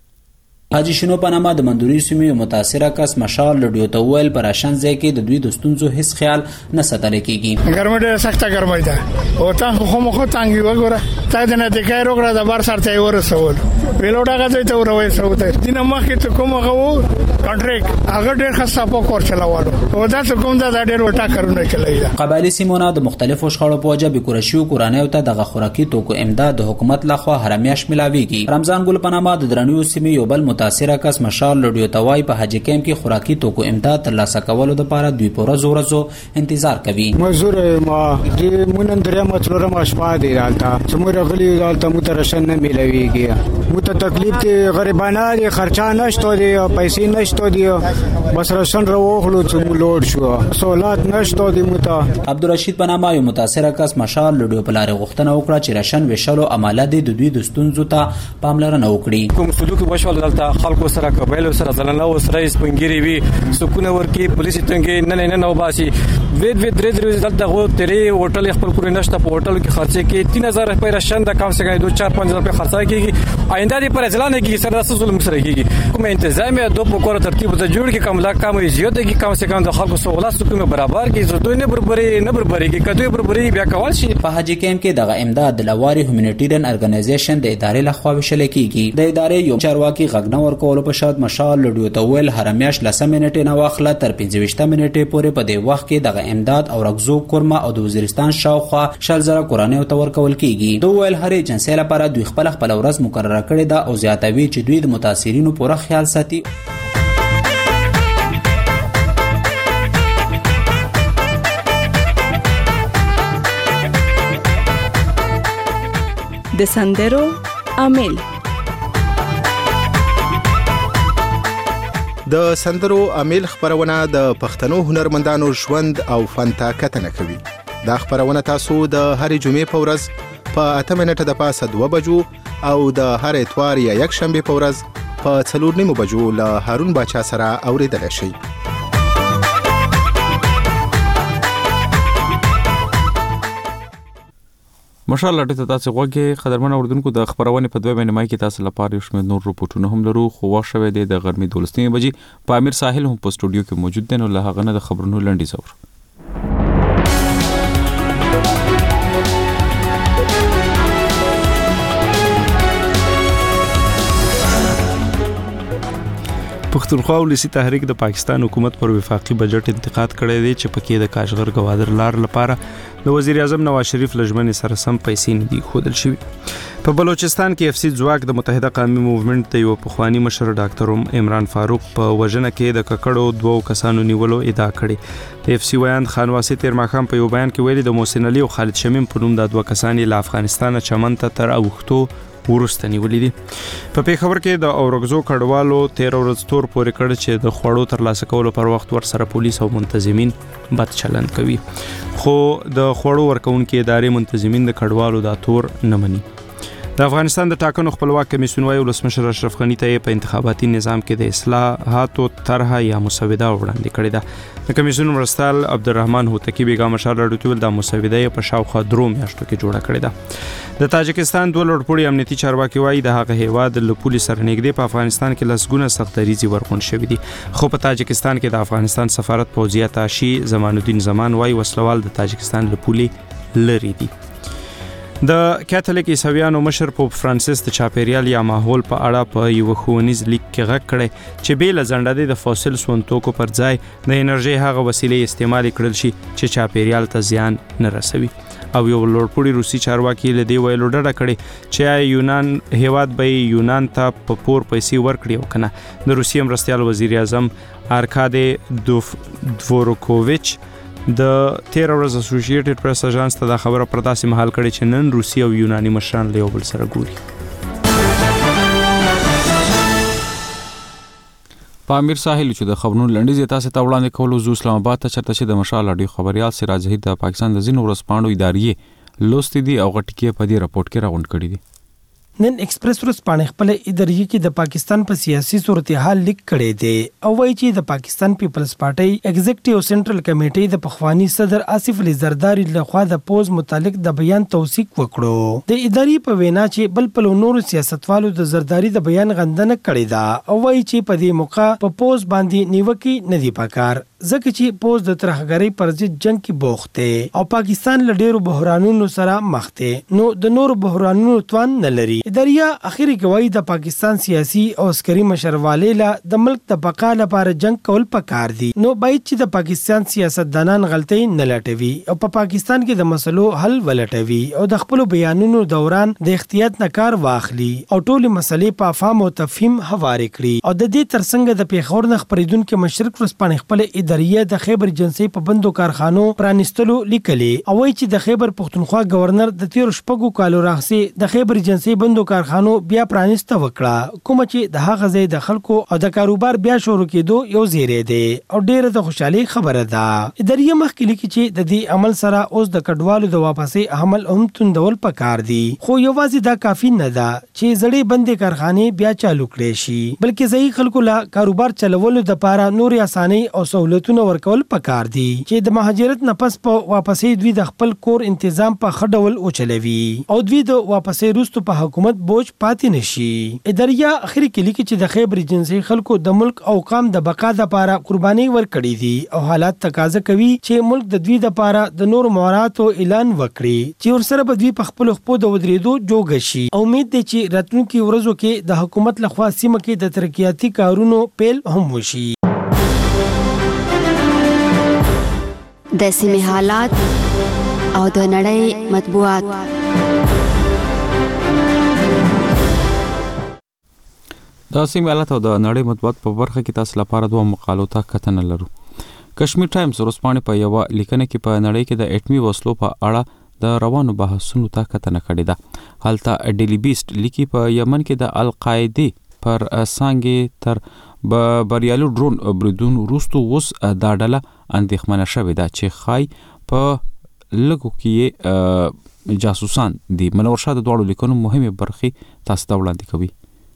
حاجی شنو پنامه د مندوري سیمې متاثره کس مشال لډیو ته ویل پر شان ځای کې د دوی دوستونزو هیڅ خیال نه ساتل کیږي. ګرمه ډېره سخته ګرمه ده او تاسو خو مخ ته څنګه وګوره تا د نه د کای روغ را د بار سره ورسول ویلوډا غځي ته وروي سوته دینه مخکې ته کومه غو کانټریکټ هغه ډېر خاصه په کور چلاوړو او دا څه کوم دا ډېر وټا کارونه کوي. قبایلی سیمونه د مختلفو شخړو په وجه بیکورشیو کورانه ته د خوراکي توکو امداد د حکومت لخوا هرمیاش ملاويږي. رمضان ګل پنامه د درنیو سیمې یو بل متاثره کس مشال لډیو توای په حاجی کیمپ کې خوراکي توکو امداد ترلاسه کولو لپاره دوی پورا زور زو انتظار کوي. مزور ما د مونږ دریا متلوره مشپا دی راځه چې موږ غلي دالته مترشن نه ملويږي مت تکلیف ته غریبانه دي خرچا نشته دي پیسې نشته دي بس راشن راوخلو چې مو لوډ شو سہولت نشته دي مت. عبدالرشید پنامه یو متاثره کس مشال لډیو په لار غوښتنه وکړه چې راشن وشلو عمله دي د دوی دوستونزو ته پاملرنه وکړي. کوم سلوک وشول دلته خلکو سره قبایل سره ځلنه او سره سپنګيري وي سکونه ورکی پولیس څنګه نه نه نه وباسي وید وید درې درې دلته غو تیرې هوټل خپل کور نشته په هوټل کې خرچه کې تین هزار روپے راشن د کم څه کوي چار پنځه روپے خرڅه کیږي آینده دې پر ځلانه کې سره د ظلم سره کیږي کوم تنظیم دو په کور ترتیب ته جوړ کې کم لا کم زیاته کې کم څه کم د خلکو سہولت سکونه برابر کې زه دوی نه بربري نه بربري کې کته بربري بیا کول شي. په حاجی کیمپ کې دغه امداد د لواري هیومانیټیرین ارګنایزیشن د ادارې لخوا وشل کیږي. د ادارې یو چارواکي غږنه ورکول په شاد مشال لډیو ته ویل هرمیاش لسم منټه نه واخله تر پنځه ویشت منټه پورې په دې وخت کې دغه امداد او رغزو کورما او د وزیرستان شاوخوا شل زره کورانه ته ورکول کیږي. دوه ویل هرې جنسي لپاره دوی خپل خپل ورځ مقرره کړې ده او زیاتوي چې دوی د متاثرینو پوره خیال ساتي. د سندرو امیل. د سندرو امیل خبرونه د پښتنو هنرمندانو ژوند او فن ته کتنه کوي. دا خبرونه تاسو د هرې جمعې په ورځ په اته منټه د پاسه دوه بجو او د هر اتوار یا یک شنبه په ورځ په څلور نیمو بجو له هارون باچا سره اوریدل شي. ماشاءالله ډېر تاسو غوږی قدرمن اوردونکو د خبرونه په دوه باندې مای کې تاسو لپاره یو شمېر نور رپورټونه هم لرو. خو وخت شوه د غرمې دولسنی بجې په امیر ساحل هم په سټوډیو کې موجود دي. نو له هغه نه د خبرونو لنډی زور. پښتونخوا ولسی تحریک د پاکستان حکومت پر وفاقي بجټ انتقاد کړی دی چې پکې د کاشغر گوادر لار لپاره د وزیر اعظم نواز شریف لجمن سره سم پیسې نه دي خودل شوی. په بلوچستان کې اف سی ځواک د متحده قومي موومېنټ د یو پخوانی مشر ډاکټر عمران فاروق په وژنه کې د ککړو دوو کسانو نیولو ادعا کړې. د اف سی ویان خانواسي تیر ماخام په یو بیان کې ویلي د محسن علي او خالد شمیم په نوم د دوه کسان له افغانستان چمن ته تر اوختو ورسته نیولې دي. په پیښور کې د اورګزو کډوالو تیر ورځ تور پورې کړ چې د خوړو ترلاسه کولو پر وخت ور سره پولیس او منتظمین بد چلند کوي. خو د خوړو ورکونکو ادارې منتظمین د کډوالو د تور نه مني. د افغانستان د ټاکنو خپلواک کمیسیون وايي ولسمشر اشرف غنی ته په انتخاباتي نظام کې د اصلاحاتو طرحه یا مسوده وړاندې کړې ده. د کمیسیون مرستال عبدالرحمن هوتکی بیګا مشر راډیو د مسوده په شاوخوا درو میاشتو کې جوړه کړې ده. د تاجکستان دوه لوړپوړي امنیتي چارواکي وايي د هغه هیواد له پولیس سره نږدې په افغانستان کې لسګونه سختریزي ورغون شوې دي. خو په تاجکستان کې د افغانستان سفارت پوځي اتاشي زمان الدین زمان وايي وسلوال د تاجکستان له پولې لري دي. د کاتولیک عیسویانو مشر پوپ فرانسیس د چاپیریال یا ماحول په اړه په یو ښوونیز لیک کې غږ کړی چې بیل ځنډه د فوسیل سون توکو پر ځای د انرژي هغه وسیلې استعمال کړل شي چې چاپیریال ته زیان نه رسوي. او یو لوړپوړي روسي چارواکي له دې ویلو ډډه کړې چې یونان هیواد به یونان ته په پور پیسې ورکړي او کنه. د روسیې مرستیال وزیر اعظم آرکادي دوفورکوویچ د تیر ورځ اسوسییټډ پریس اژانس ته دا خبره پر داسې مهال کړي چې نن روسي او یوناني مشران له یو بل سره ګوري. په امیر ساحل چې د خبرونو لنډیز تاسو ته وړاندې کولو زو اسلام آباد ته چرته چې د مشال اډي خبريال سراج زهیر د پاکستان د زینو ورسپاڼو ادارې لوستي دي او غټکی په دې راپورټ کې راغونډ کړی دي. نن ایکسپریس ورسپاڼه خپل ادارې کې د پاکستان په سیاسي صورتحال لیک کړی دی او وایي چې د پاکستان پیپلز پارټي ایگزیکټیو سنټرل کمیټې د پخوانی صدر آصف علي زرداری لخوا د پوز متعلق د بیان توثیق وکړو. د ادارې په وینا چې بل په نورو سیاستوالو د زرداری د بیان غندنه کړې ده او وایي چې په دې موقع په پوز باندې نیوکه نه دی پکار ځکه چې پوز د ترهګرۍ پر ضد جنگ کې بوخت دی او پاکستان له ډیرو بحرانونو سره مخ دی نو د نورو بحرانونو توان نه لري. اداریا اخیری گواہی د پاکستان سیاسي او عسکري مشرواله له د ملک د بقا لپاره جنگ کول پکار دي. نو باید چې د پاکستان سیاستدانان غلطي نه لټوي او په پاکستان کې د مسلو حل ولټوي او د خپل بیانونو دوران د احتیاط نه کار واخلي او ټول مسلې په افهام او تفهیم حواله کړي. او د دې ترڅنګ د پیښور نه خبرېدونکو مشرق ورسپانې خپل اداریا د خیبر جنسي په بندو کارخانو پرانستلو لیکلي او وایي چې د خیبر پښتونخوا گورنر د تیر شپږو کالو راهسي د خیبر جنسي بندو کارخانو بیا پرانسته وکړه کوم چې د هغه ځای د خلکو او د کاروبار بیا شروع کېدو یو زیری دی او ډیره د خوشحالي خبره ده. ادارې مخکې لیکي چې د دې عمل سره اوس د کډوالو د واپسې عمل هم توندول پکار دي خو یوازې دا کافی نه ده چې زړې بندې کارخانې بیا چالو کړي شي بلکې ځای خلکو لا کاروبار چلولو د لپاره نور اساني او سہولتونه ورکول پکار دي چې د مهاجرت نه پس په واپسې دوی د خپل کور تنظیم په خډول او چلوي او دوی د واپسې روستو په حکومت بوج پاتې نشي. اداریا اخري کې لیکي چې د خیبر جنسي خلکو د ملک او قام د بقا لپاره قرباني ورکړي دي او حالات تقاضا کوي چې ملک د دوی لپاره د نور مهارتو اعلان وکړي چې ورسره به دوی په خپل خپل د ودریدو جوګ شي. امید دی چې راتلونکي ورځو کې د حکومت لخوا سیمه کې د ترقیاتي کارونو پیل هم وشي. د سیمې حالات او د نړۍ مطبوعات. د سیمې حالات او د نړۍ مطبوعات په برخه کې تاسو لپاره دوه مقالو ته کتنه لرو. کشمیر ټایمز ورسپاڼې په یو لیکنه کې په نړۍ کې د اټمي وسلو په اړه د روانو بحثونو ته کتنه کړې ده. هلته ډیلی بیسټ لیکي په یمن کې د القاعده پر څنګه تر بریالو ډرون بریدون وروسته اوس دا ډله اندېښمنه شوې ده چې خای په لږو کې جاسوسان دي. منور شاه د دواړو لیکنو مهمه برخې تاسو ته وړاندې کوي.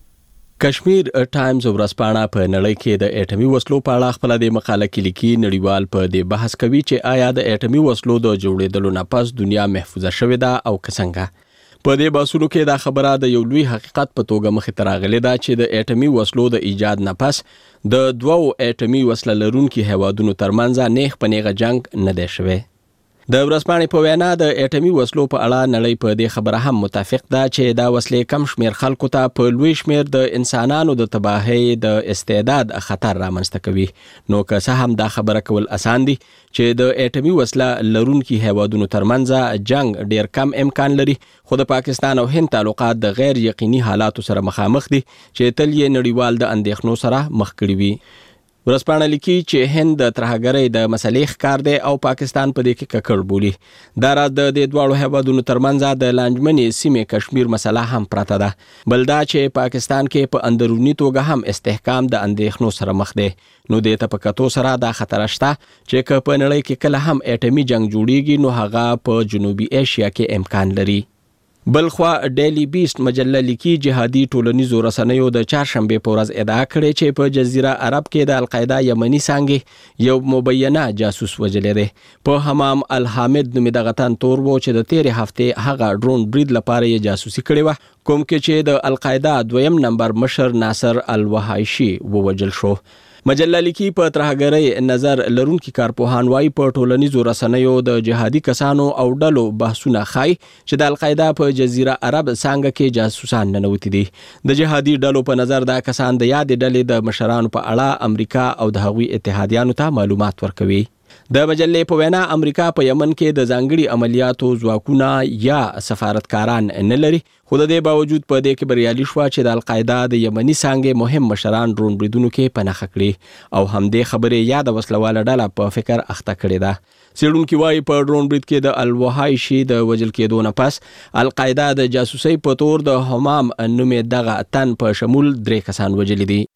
کشمیر ټایمز ورځپاڼه په نړۍ کې د اټومي وسلو په اړه خپل د مقاله کې لیکي نړیوال په دې بحث کوي چې آیا د اټومي وسلو د جوړېدلو نه پس دنیا محفوظه شوې ده او که څنګه. په دې بحثونو کې دا خبره د یو لوی حقیقت په توګه مخې ته راغلې ده چې د اټومي وسلو د ایجاد نه پس د دوو اټومي وسله لرونکو هیوادونو ترمنځ نیغ په نیغه جنگ نه دی شوی. د ورځپاڼې په وینا د اټومي وسلو په اړه نړۍ په دې خبره هم متفق ده چې دا وسلې کم شمیر خلکو ته په لوی شمیر د انسانانو د تباهۍ د استعداد خطر رامنځته کوي. نو که څه هم دا خبره کول اسان دي چې د اټومي وسله لرونکو هیوادونو ترمنځ جنگ ډیر کم امکان لري، خو د پاکستان او هند تعلقات د غیر یقیني حالاتو سره مخامخ دي چې تل یې نړیوال د اندېښنو سره مخ کړي وي. ورځپاڼه لیکي چې هند د ترهګرۍ د مسلې ښکار دی او پاکستان په دې کې ککړ بولي. دا راز د دې دواړو هیوادونو ترمنځ د لانجمنې سیمې کشمیر مسله هم پراته ده. بل دا چې پاکستان کې په اندرونی توګه هم استحکام د اندېښنو سره مخ دی. نو د ته په کتو سره دا خطر شته چې که په نړۍ کې کله هم اټومي جنگ جوړیږي نو هغه په جنوبي ایشیا کې امکان لري. بلخوا ډیلی بیسټ مجله لیکي جهادي ټولنیزو رسنیو د چهارشنبه په ورځ ادعا کړې چې په جزیره عرب کې د القاعده یمني څنګه یو مبینه جاسوس وجلې دی. په حمام الحامد نومې دغه تن تور و چې د تیرې هفته هغه ډرون برید لپاره یې جاسوسي کړې و، کوم کې چې د القاعده دویم نمبر مشر ناصر الوحایشي ووجل شو. مجله لیکي په ترهګرۍ نظر لرونکي کارپوهان وايي په ټولنیزو رسنیو د جهادي کسانو او ډلو بحثونه ښایي چې د القاعده په جزیره عرب څنګه کې جاسوسان ننوتي دي. د جهادي ډلو په نظر دا کسان د یادې ډلې د مشرانو په اړه امریکا او د هغوی اتحادیانو ته معلومات ورکوي. د مجلې په وینا امریکا په یمن کې د ځانګړي عملیاتو ځواکونه یا سفارتکاران نه لري، خو د دې باوجود په دې کې بریالي شوه چې د القاعده د یمني څانګې مهم مشران ډرون بریدونو کې پناه کړي او همدې خبرې یا د وسلواله ډله په فکر اخته کړې ده. څېړونکي وایي په ډرون برید کې د الوحایشي د وژل کېدو نه پس القاعده د جاسوسۍ په تور د حمام نومې دغه تن په شمول درې کسان وژلي دي.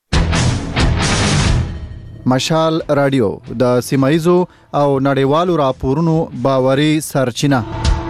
مشال رادیو د سیمایزو او نړیوالو راپورونو باوري سرچینه.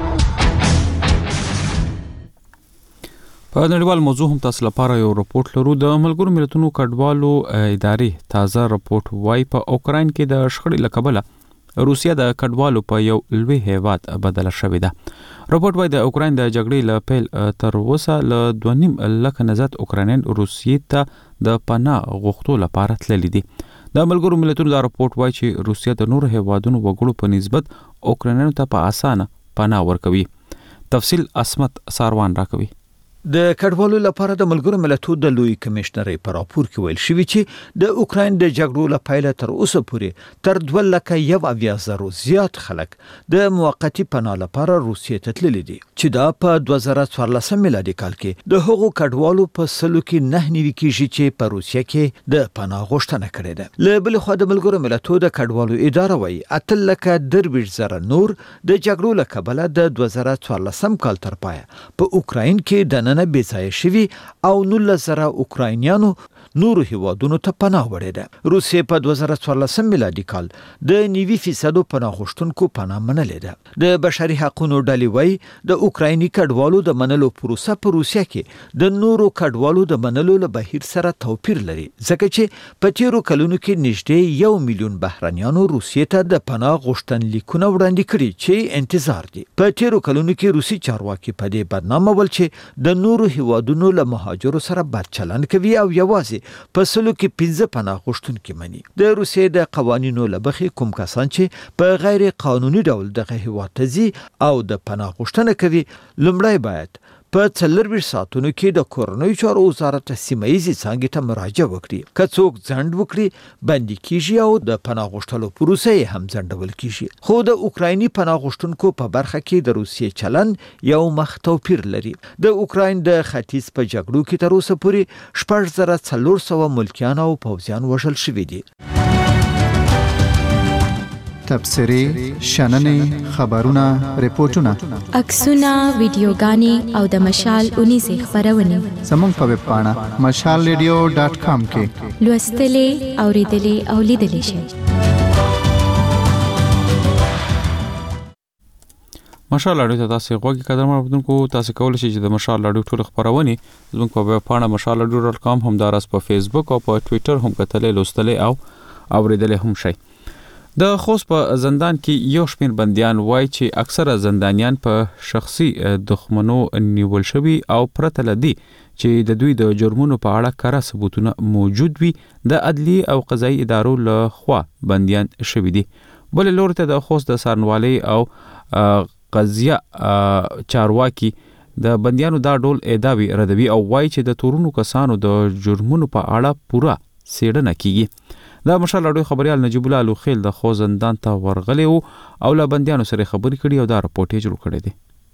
په نړیوال موضوع هم تاسو لپاره یو راپورټ لرو. د ملګرو ملتونو کډوالو ادارې تازه راپورټ وايي په اوکراین کې د شخړې له کبله روسیا د کډوالو په یو لوی هیواد بدله شوې ده. راپورټ وايي د اوکراین د جګړې له پیل تر اوسه له دوه نیم لکه نه زیات اوکراینین روسیې ته د پناه غوښتو لپاره تللي دي. د ملګرو ملتونو دا راپورټ وايي چې روسیا د نورو هیوادونو وګړو په نسبت اوکراینانو ته په اسانه پناه ورکوي. تفصیل اسمت ساروان راکوي. د کډوالو لپاره د ملګرو ملتونو د لوی کمشنرۍ په راپور کې ویل شوی چې د اوکراین د جګړو له پیله تر اوسه پورې تر دوه لکه یو اویا زرو زیات خلک د موقتی پناه لپاره روسیې ته تللي دي، چې دا په دوه زره څوارلسم میلادي کال کې د هغو کډوالو په سلو کې نه نیوي کېږي چې په روسیه کې د پناه غوښتنه کړې ده. له بلې خوا د ملګرو ملتونو د کډوالو اداره وايي اته لکه درویشت زره نور د جګړو له کبله د دوه زره څوارلسم کال تر پایه په اوکراین کې د نه بېځایه شوي او نولس زره اوکراینیانو نورو هیوادونو ته پناه وړې ده. روسیې په دوه زره څوارلسم میلادي کال د نوي فیصدو پناه غوښتونکو پناه منلې ده. د بشري حقوقو ډلې وايي د اوکرایني کډوالو د منلو پروسه په روسیه کې د نورو کډوالو د منلو له بهیر سره توپیر لري، ځکه چې په تیرو کلونو کې نږدې یو میلیون بهرنیانو روسیې ته د پناه غوښتنلیکونه وړاندې کړي چې انتظار دي. په تیرو کلونو کې روسي چارواکي په دې بدنامه ول چې د نورو هیوادونو له مهاجرو سره بد چلند کوي او یوازې په سلو کې پنځه پناه غوښتونکي مني. د روسیې د قوانینو له مخې کوم کسان چې په غیر قانوني ډول دغه هیواد ته ځي او د پناه غوښتنه کوي لومړی باید په څلرویشت ساعتونو کې د کورنیو چارو وزارت سیمایي څانګې ته مراجعه وکړي. که څوک ځنډ وکړي بندي کیږي او د پناه غوښتلو پروسه یې هم ځنډول کیږي. خو د اوکرایني پناه غوښتونکو په برخه کې د روسیې چلند یو مخ توپیر لري. د اوکراین د ختیځ په جګړو کې تر اوسه پورې شپږ زره څلور سوه ملکیان او پوځیان وژل شوي دي. تبصرې شننې خبرونه ریپورتونه عکسونه ویډیوګانې او د مشال اونیزه خبرونه زموږ په ویب پاڼه مشال ریډیو ډاټ کام کې لوستلې اوریدلې او لیدلې شئ. مشال اړیو ته تاسو غوږی قدر مردونکو تاسو کولای شئ چې د مشال اړیو ټول خبرونه زموږ په ویب پاڼه مشال ریډیو ډاټ کام هم داراس په فیسبوک او په ټوئیټر هم کتلې لوستلې او اوریدلې هم شئ. د خوست په زندان کې یو شمېر بنديان وایي چې اکثره زندانیان په شخصي دښمنو نیول شوي او پرته لدی چې د دوی د جرمونو په اړه کره ثبوتونه موجود وي د عدلي او قضایي ادارو له خوا بنديان شوي دي. بل لور ته د خوست د سارنوالي او قضیه چارواکي د بنديانو دا ډول ادعاوی ردوي او وایي چې د تورونو کسانو د جرمونو په اړه پوره څېړنه کیږي. دا مشال اړیو خبريال نجیب الله لوخیل د خو زندان ته ورغلی او له بنديانو سره خبرې کړي او دا راپورټ یې جوړ کړی دی.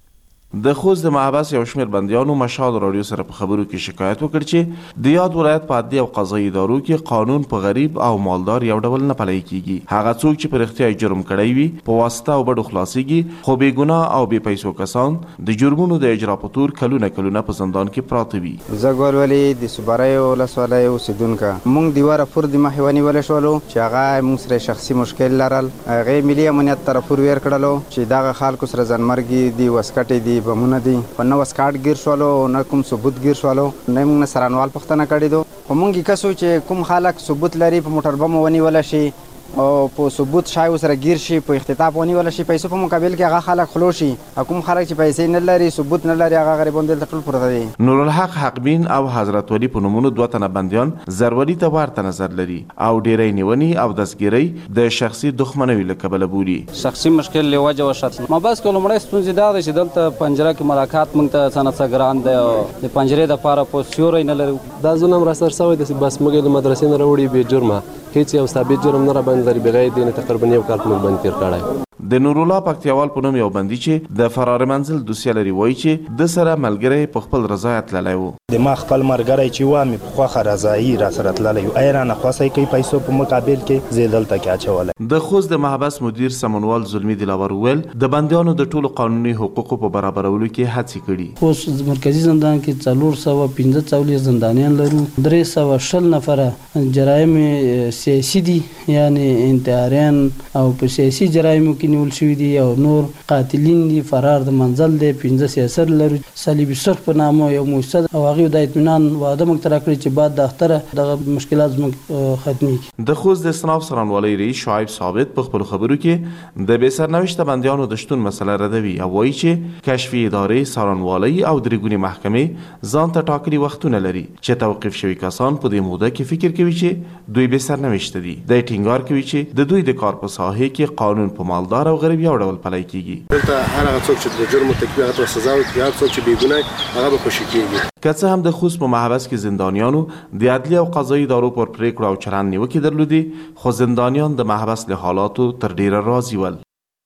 د خوست د محبس یو شمېر بندیانو مشال رادیو سره په خبرو کې شکایت وکړ چې د یاد ولایت په عدلي او قضایي ادارو کې قانون په غریب او مالدار یو ډول نه پلی کیږي. هغه څوک چې په رښتیا جرم کړی وي په واسطه او بډو خلاصيږي، خو بې ګناه او بې پیسو کسان د جرمونو د اجرا په تور کلونه کلونه په زندان کې پراته وي. زګول ولي د صبرای او لسوالای اوسیدونکو مونږ دیواره فور د محیوانی ول شولو چې هغه مونږ سره شخصي مشکل لرل، هغه ملي امنیت طرف ور کړلو چې دا خلکو سره ځنمرګي دی وسکټي دی بمونه دی نو وسکاټ گیر شولو نه کوم ثبوت گیر شولو نه موږ سرانوال پښتنه کړی دو خو موږ کسو چې کوم خلک ثبوت لري په موټر بم ونی ولا شي او په ثبوت شای سره گیر شي په اختطاف ونی ولا شي پیسو په مقابل کې هغه خلک خلو شي کوم خلک چې پیسې نه لري ثبوت نه لري هغه غریبون دل ټول پرته دي. نور الحق حقبین او حضرت ولی په نومونو دوه تنه بنديان زرولی ته ورته نظر لري او ډیرې نیونی او دسګيري د شخصي دښمنوي لکبل بولي. شخصي مشکل له وجه وشت ما بس کوم مړ ستونزې دا چې دلته پنجره کې ملاقات مونږ ته سنت سګران دی د پنجره د پاره په سیوري نه لري. دا ظلم را سر سوی د بس مګل مدرسې نه وروړي به جرمه هیڅ یو ثابت جرم نه را باندې لري بغیر دینه تقریبا یو کال په باندې تیر کړای. د نور الله پکتیوال په نوم یو بندي چې د فرار منزل دوسیه لري وایي چې د سره ملګری په خپل رضایت تللی و. د ما خپل مرګری چې و مې په خوخه رضایي را سره تللی و اې رانه خواسي کوي پیسو په مقابل کې زه دلته کې اچولای. د خوست د محبس مدیر سمنوال ظلمي دلاور ویل د بندیانو د ټولو قانوني حقوقو په برابرولو کې هڅې کړي. خوست مرکزی زندان کې څلور سوه پنځه څلوېښت زندانیان لرو، درې سوه شل نفره جرایم سیاسي دي یعنی انتحاریان او په سیاسي جرایمو کې نیول شوي دي او نور قاتلین دي فرار د منزل دي. پنځه سیاسر لرو صلیبي سرخ په نامه یو مؤسسه او هغه د اطمینان وعده موږ تر کړی چې بعد د اختره د مشکلات زموږ ختمي. د خوست د سناف سرانوالي رئیس شعیب ثابت په خپل خبرو کې د بې سرنوشت بندیانو د شتون مسله ردوي او وایي چې کشفي ادارې سرانوالي او درېګونی محکمې ځان ته ټاکلي وختونه لري چې توقيف شوي کسان په دې موده کې فکر کوي چې دوی بې سرنوشت دي. د ټینګار کوي چې د دوی د کار په ساحه کې قانون په مالدار او غریب یو ډول پلی کیږي. دلته هر هغه څوک چې د جرم مرتکب هغه سزا وکړي، هر څوک چې بې ګناه هغه به خوشي کیږي. که څه هم د خوست په محبس کې زندانیانو د عدلي او قضایي ادارو پر پریکړو او چلند نیوکې درلودي، خو زندانیان د محبس له حالاتو تر ډیره راضي ول.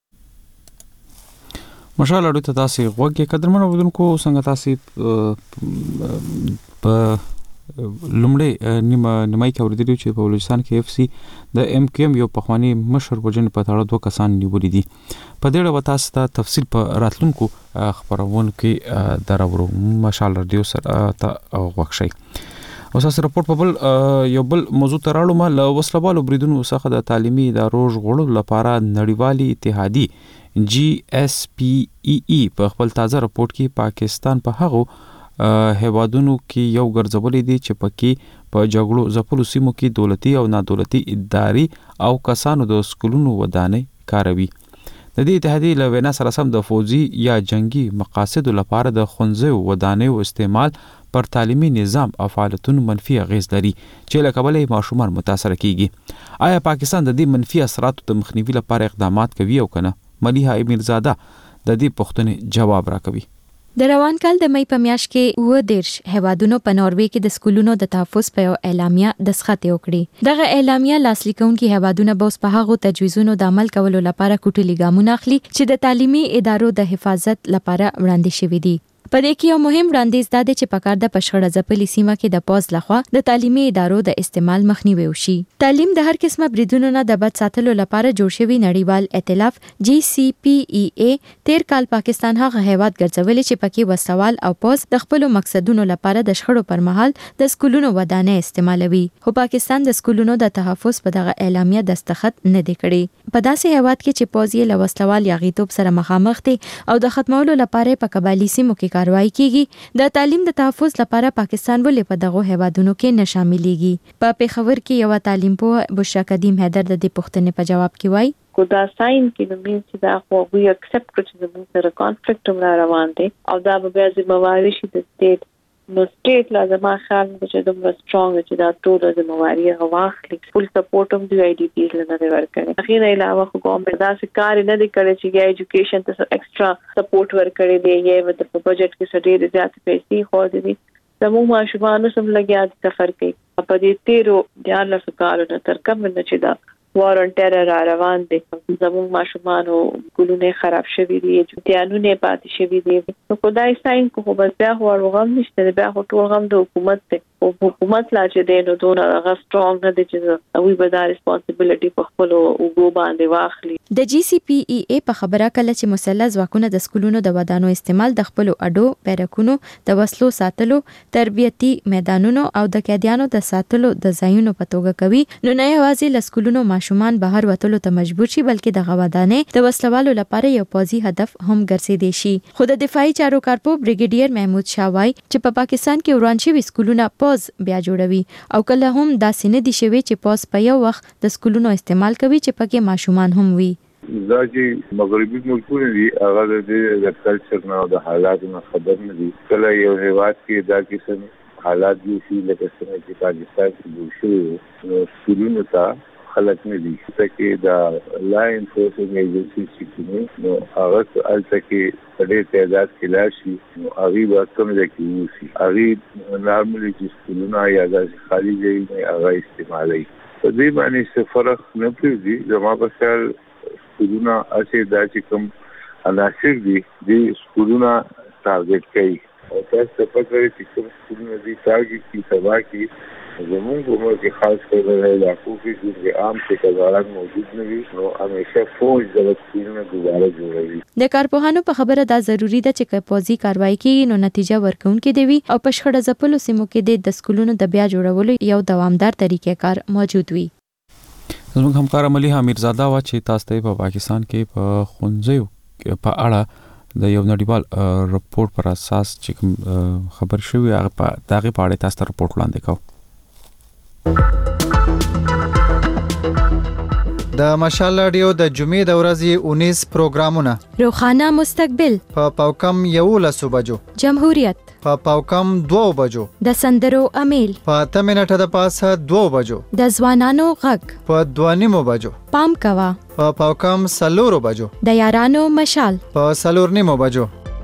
مشال اړیو ته تاسو غوږی قدرمن اورونکو څنګه تاسو په لومړی نیمه نیمای کې اوریدلو چې په بلوچستان کې اف سی د ام کیو ام یو پخوانی مشر وجن په تاړه دوه کسان نیولې دي. په دې اړه تاسو ته تفصیل په راتلونکو خبرونو کې دراورو مشال رادیو سره ته وښی. او تاسو راپورټ په بل یو بل موضوع تراړو ما له وسلوالو بریدونو څخه د تعلیمي ادارو ژغورلو لپاره نړیوالي اتحادی جی ایس پی ای ای په خپل تازه راپورټ کې پاکستان په هغو هیوادونو کې یو ګرځولې دي چې پکې په جګړو ځپلو سیمو کې دولتي او نادولتي ادارې او کسانو د سکولونو ودانې کاروي. د دې اتحادیې له وینا سره سم د فوجي یا جنگي مقاصدو لپاره د ښوونځیو ودانیو استعمال پر تعلیمي نظام او فعالیتونو منفي اغیز لري چې له کبله ماشومان متاثر کیږي. آیا پاکستان د دې منفي اثراتو د مخنیوي لپاره اقدامات کوي او کنه؟ ملیحه امیرزاده د دې پوښتنې جواب راکوي. د روان کال د مې په میاشت کې اووه دیرش هیوادونو په ناروې کې د سکولونو د تحفظ په یو اعلامیه دستخط وکړي. دغه اعلامیه لاسلیکونکي هیوادونه به اوس په هغو تجویزونو د عمل کولو لپاره کوټلي ګامونه اخلي چې د تعلیمي ادارو د حفاظت لپاره وړاندې شوي دي. په دې کې یو مهم وړاندیز دا دی چې پکار د پښړه ځپلې سیمه کې د پوز لخوا د تعلیمي ادارو د استعمال مخنیوي وشي. تعلیم د هر قسمه بریدونو نه د بد ساتلو لپاره جوړ شوی نړیوال ائتلاف جی سی پی ای ای تیر کال پاکستان هغه هیواد ګرځولې چې پکې وسوال او پوز د خپل مقصدونو لپاره د شخړو پر مهال د سکولونو ودانې استعمالوي. خو پاکستان د سکولونو د تحفظ په دغه اعلامیه دستخط نه دی کړی. په داسې هیواد کې چې پوز یې له وسلوال یا غیتوب سره مخامخ دي او د ختمولو لپاره په قبایلی سیمو کې کاروایی کیږي، د تعلیم د تحفظ لپاره پاکستان ولې په دغه هیوادونو کې نه شاملېږي. په پیښور کې یو تعلیم پوه بشرا قدیم حیدر د دې پوښتنې په جواب کې وایي کو دا ساين کې نو مين چې دا خو وی اکسپټ کړ چې زموږ سره کانفلیکټ هم روان دي او دا به بیا ذمہواری شي د سټیټ. نو سټیټ لازم خیال چې دومره سترونګ چې دا ټول ذمہواری واخلي. فل سپورټ هم دی آی ډی پیز نه ورکړي. اخیرا علاوه خو ګورنمنت دا څه کار نه دی کړی چې ایجوکیشن ته ایکسترا سپورټ ورکړي دی یا د بجټ کې سړي زیات پیسې خو دي. زموږ ماشومان سم لګیا دي سفر کوي په دې تیرو د الله کارو نه تر کوم نه چې دا وارن ټیرر روان دي. زموږ ماشومان ګلونه خراب شوي دي، امتحانونه پاتې شوي دي. نو خدای ساين کو بس بیا هو غم نشته، بیا هو ټول غم د حکومت ته او حکومت لا چې دینو دونه غ سترونګ نه دي چې وی به دا ریسپانسیبিলিټي په خپل وګو باندې واخلي. د جی سی پی ای ای په خبره کله چې مسلح ځواکونه د سکولونو د ودانو استعمال د خپل اډو پیرکونو د وسلو ساتلو، تربیتی میدانونو او د قیدیانو د ساتلو د ځایونو په توګه کوي، نو نه یوازې له سکولونو ماشومان بهر وتلو ته مجبور شي بلکې د غوادانې د وسلوالو لپاره یو پوزي هدف هم ګرځېدي شي. خو د دفاعي چارو کارپو بریګیډیر محمود شاه وایي چې په پاکستان کې وران شوي سکولونه پوز بیا جوړوي او کله هم داسې نه دي شوي چې پوز په یو وخت د سکولونو استعمال کوي چې پکې ماشومان هم وي. دا چې مغربي ملکونه دي هغه د دې کلچر نه او د حالاتو نه خبر نه دي. کله یو هیواد کې دا قسم حالات دي چې لکه څنګه چې پاکستان کې جوړ شوي نو سکولونو ته خلک نه دي چې دا لا انفورسینګ ایجنسی چې نو هغه الته کې په دې تعداد کې لاشي نو هغه به کوم ځای کې وسی هغه نارملي چې سکولونه یا د خالي ځای نه هغه استعمالوي. په دې باندې څه فرق نه پېږي. زما په خیال سکولونه اسی دا چې کوم عناصر دي د سکولونه ټارګټ کوي او تاسو په پکې چې کوم سکولونه دي ټارګټ کی سبا کی زمونږ عمر کې خاص کر رہے علاقوں کې چې عام څخه موجود نه وي نو همیشه فوج د سکولونو دوباره جوړوي. د کارپوهانو په خبره دا ضروری ده چې پوزي کاروایی کې نو نتیجه ورکونکې دی وي او په شخړه ځپلو سیمو کې د سکولونو د بیا جوړولو یو دوامدار طریقې کار موجود وي. زموږ همکار مليحه میرزاده وا چې تاسو ته په پاکستان کې په خونځیو په اړه د یو نړیوال رپورت پر اساس چې خبر شوی هغه په دغه پاړې تاسو ته رپورت وړاندې کوم. د مشال رادیو د جمعې د ورځې انیس پروګرامونه: روخانه مستقبل په پاوکم یولس بجو، جمهوریت په پاوکم دو بجو، د سندرو امیل په اته منټه د پاسه دو بجو، د ځوانانو غږ په دوه نیمو بجو، پام کوا په پاوکم سلورو بجو، د یارانو مشال په سلور نیمو بجو.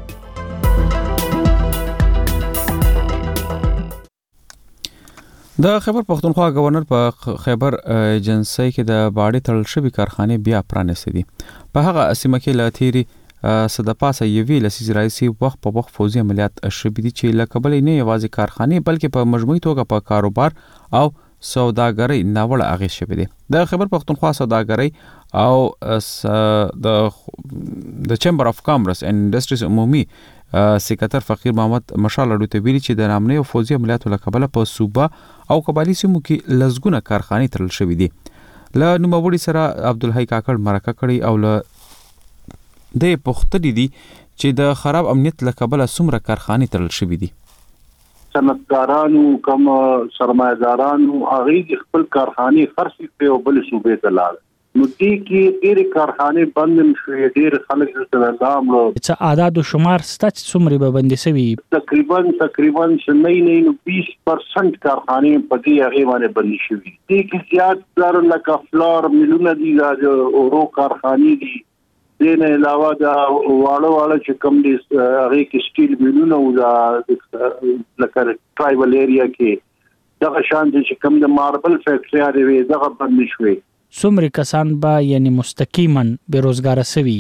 د خیبر پښتونخوا گورنر په خیبر ایجنسی کې د باډي تړل شوی کارخانه بیا پرانیستې دي. په هغه سیمه کې لاتيري صدپاسه یوی لسیز رئیسي وخت په وخت فوزي عملیات شوي دي چې لکبل نه یوازې کارخانه بلکې په مجموعي توګه په کاروبار او سوداګرۍ ناوړه اغېز شوي دي. د خیبر پښتونخوا سوداګرۍ او د د چیمبر اف کامرس اینڈ انډستریز عمومي سیکرټر فقیر محمد مشال اډو ته ویلي چې د نامنې او فوزي عملیاتو لکبل په صوبه او قبایلی سیمو کې لزګونه کارخانه تړل شوې دي. له نوموړي سره عبدالحی کاکړ مرکه کړي او له د پختې دي چې د خراب امنیت لکبل سمره کارخانه تړل شوې دي. صنعتکارانو کوم سرمایدارانو هغه خپل کارخانه خرڅ په بل صوبې ته لاړ نو دې کې ډېر کارخانه بند شوې، ډېر خلک سره لاملو چې اعداد او شمار ست څومره به بند شوي تقریبا تقریبا شنای نه بیس پرسنټ کارخانه په دې هغه باندې بند شوي. دې کې زیات تر لکه فلور ملونه دي د اورو کارخانه دي. دې نه علاوه دا واړه واړه چې کوم دي هغه کې سټیل ملونه او دا لکه ټرایبل ایریا کې دغه شان چې کوم د ماربل فیکټری لري دغه بند شوي. څومره کسان به یعنی مستقیما بیروزګار سوي؟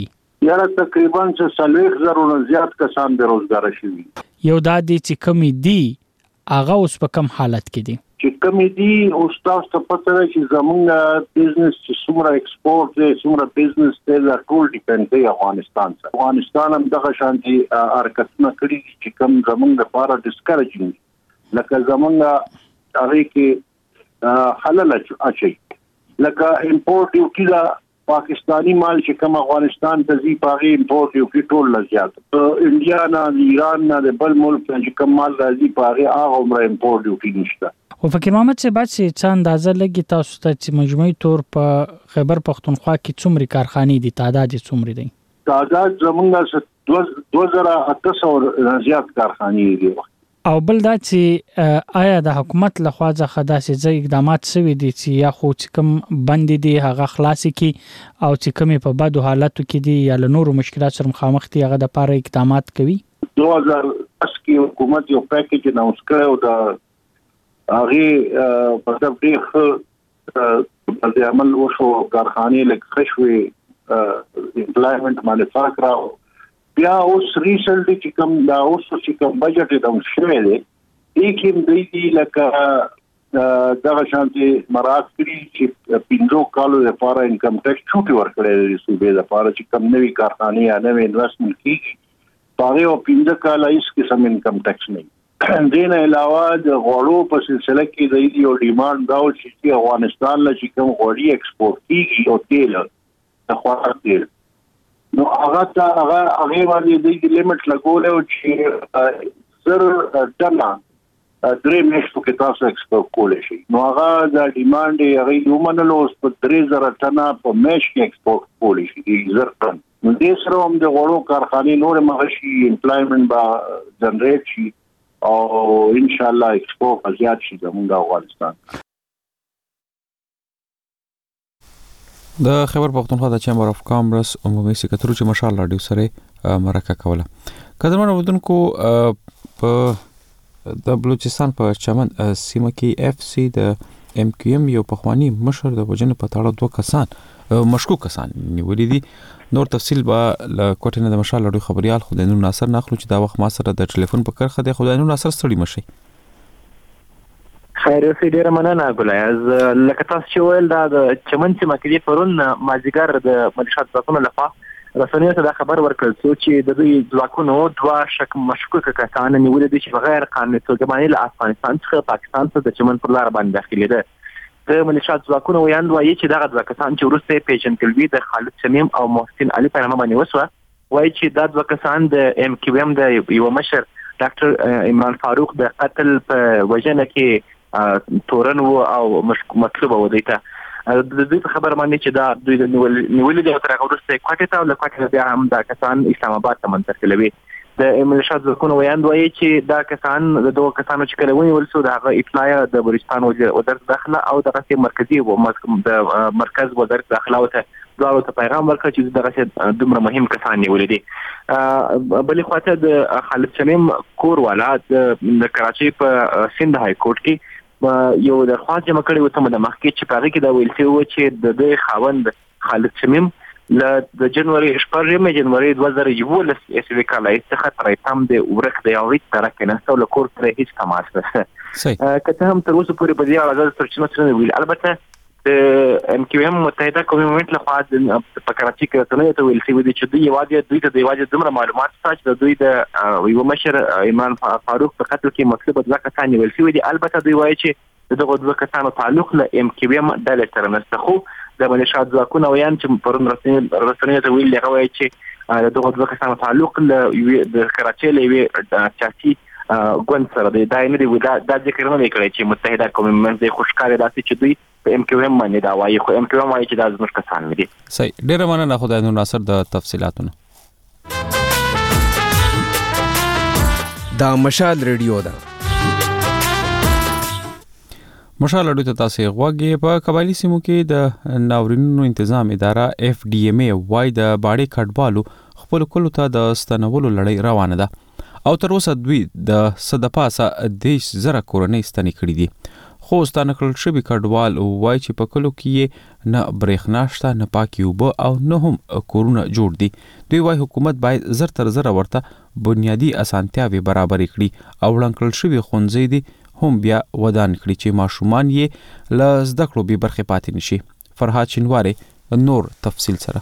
یاره تقریبا څلوېښت زره نه زیات کسان بیروزګار شوي. یو دا دی چې کمی دی هغه اوس په کم حالت کې دي چې کمی دي اوس تاسو ته پته ده چې زمونږ بزنس چې څومره ایکسپورټ دی څومره بزنس دی دا ټول ډیپند دی افغانستان سره. افغانستان هم دغه شانتي حرکتونه کړي چې کم زمونږ لپاره ډسکریجینګ لکه زمونږ هغه کې حلل اچي لکه امپورټ یو کیدا پاکستانی مال چې کوم افغانستان ته زی پاغي امپورټ یو کې ټول لزیات ته انډیا نه ایران نه د بل ملک چې کوم مال راځي پاغي هغه عمر امپورټ یو کې نشته. او فکر محمد چې بعد چې څه اندازه لګي تاسو ته چې مجموعي تور په خیبر پختونخوا کې څومره کارخانې دي تعداد یې څومره دی؟ تعداد زمونږ دوه زره اته سوه زیات کارخانې دي. او بل دا چې آیا د حکومت لخوا ځخه داسې ځای اقدامات شوي دي چې یا خو چې کوم بندي دي هغه خلاص کی او چې کومې په بدو حالاتو کې دي یا له نورو مشکلات سره مخامخ دي هغه د پاره اقدامات کوي؟ دوه زره اوس کې حکومت یو پیکیج اناونس کړو دا هغه په دې د عمل وشو کارخانې لکه خشوي امپلایمنٹ مانیفیکچر بیا اوس ریسنټلی چې کوم دا اوس چې کوم بجټ د شوی دی یکیم دی دی لکه دغه شانتي مراد کړی چې پینځو کالو لپاره انکم ټیکس چوټي ورکړي دي صوبې لپاره چې کوم نوي کارخانې یا نوي انویسټمنټ کیږي هغه او پینځه کال هیڅ قسم انکم ټیکس نه. دین علاوه د غوړو په سلسله کې د یو ډیماند دا چې افغانستان له چې کوم غوړي ایکسپورټ کیږي او تیل د خوراک تیل نو هغه ته هغه هغه باندې د لیمټ لګول او چې زر ټنا درې میاشتو کې تاسو ایکسپورټ کولای شي نو هغه د ډیماند هغه یو منلو په درې زره ټنا په میاشت کې ایکسپورټ کولای شي زر ټن. نو دې سره هم د غوړو کارخانې نور مغشي امپلایمنٹ با جنریټ شي او ان شاء الله ایکسپورټ زیات شي زموږ افغانستان. د خیبر پختونخوا د چیمبر اف کامرس عمومي سکرټری چې مشال راډیو سره مرکه کوله. قدرمن ودونکو په د بلوچستان په چمن سیمه کې اف سی د ام کیو ام یو پخوانی مشر د وجنه په تاړه دوه کسان مشکوک کسان نیولې دي. نور تفصیل به له کوټنه د مشال راډیو خبريال خدای نور ناصر ناخلو چې دا وخت ما سره د ټلیفون په کرخه د خدای نور ناصر ستړي مشي. خیر اوسې ډیره مننه ګلای از لکه تاسو چې ویل دا د چمن سیمه کې پرون مازیګر د مدیشات ځواکونو لخوا رسنیو ته دا خبر ورکړل چې د دوی ځواکونو دوه شک مشکوک کسان نیولې دي چې بغیر قانوني توګه باندې له افغانستان څخه پاکستان ته د چمن پر لار باندې داخلي دي. د مدیشات ځواکونو ویاند وایي چې دغه دوه کسان چې وروسته پیژندګلوي د خالد شمیم او محسن علي په نامه باندې وسوه وایي چې دا دوه کسان د ام کیو ام د یو مشر ډاکټر عمران فاروق د قتل په وجنه کې تورن و او مطلوب و دیتا د دې خبر باندې چې دا دوی نیولې د تر هغه وروسته کوټه ته له کوټه بیا هم دا کسان اسلام آباد ته منتقلوي. د ملشات ځواکونو ویاند وایي چې دا کسان د دوه کسانو چې کله ونیول شو د هغه اطلاع د بلوچستان وزارت داخله او د مرکزی و د مرکز وزارت داخله ته دغه ته پیغام ورکړ چې دغه دومره مهم کسان نیولې دي. بلې خواته د خالد شمیم کور والا د کراچۍ په سند های کورټ کې یو درخواست جمع کړی و ته د مخکې چې پاره کې دا ویل شوی و چې د دې خاوند خالد شمیم ل د جنوري شپږم جنوري دوه زره یولس اسوي کال څخه تر تام د ورک د یوې طرف نه څو له کور سره هیڅ تماس نه کته هم تر اوسه پورې په دې اړه سرچینه څه ویل. البته د ام کیو ام متحده قومي مومنت له خوا په کراچۍ کې ته ته ویل شوی چې دوی یوازې دوی ته د یوازې دومره معلومات شته چې دوی د یو مشر عمران فاروق په قتل کې مطلب ځکه کسان نیول شوی دي. البته دوی وایي چې دغه دوه کسانو تعلق له ام کیو ام ډلې سره نشته خو د ملشات ځواکونو ویان چې پرون رسنیو ته ویل هغه وایي چې دغه دوه کسانو تعلق له د کراچۍ له یوې سیاسي ګوند سره دی. دا نه دی دا د ذکر نه کړی چې متحده قومي مومنت د خوشکاري داسې چې دوی په ام کیو ام باندې دا وایي خو ام کیو ام وایي چې دا زموږ کسان دي. صحیح ډیره مننه خدای نور ناصر د تفصيلاتونو. دا مشال ریډیو ده. مشال راډیو ته تاسو غوږی په قبایلی سیمو کې د ناورینونو تنظیم اداره اف ډي ام ای وای د باډي کډبالو خپل کولو ته د ستنولو لړۍ روانه ده او تر اوسه دوی د صدپاسه دیش زره کورنۍ ستنې کړې دي خو ستانه کړل شوی کډوال وایي چې په کلو کې نه برېښنا شته نه پاکي اوبه او نه هم کورونه جوړ دي. دوی وایي حکومت باید زر تر زره ورته بنیادی اسانتیاوې برابرې کړي او وړاندې کړل شوي ښوونځي دي هم بیا ودان کړي چې ماشومان یې له زده کړو بې برخې پاتې نشي. فرهاد شینواری نور تفصیل سره.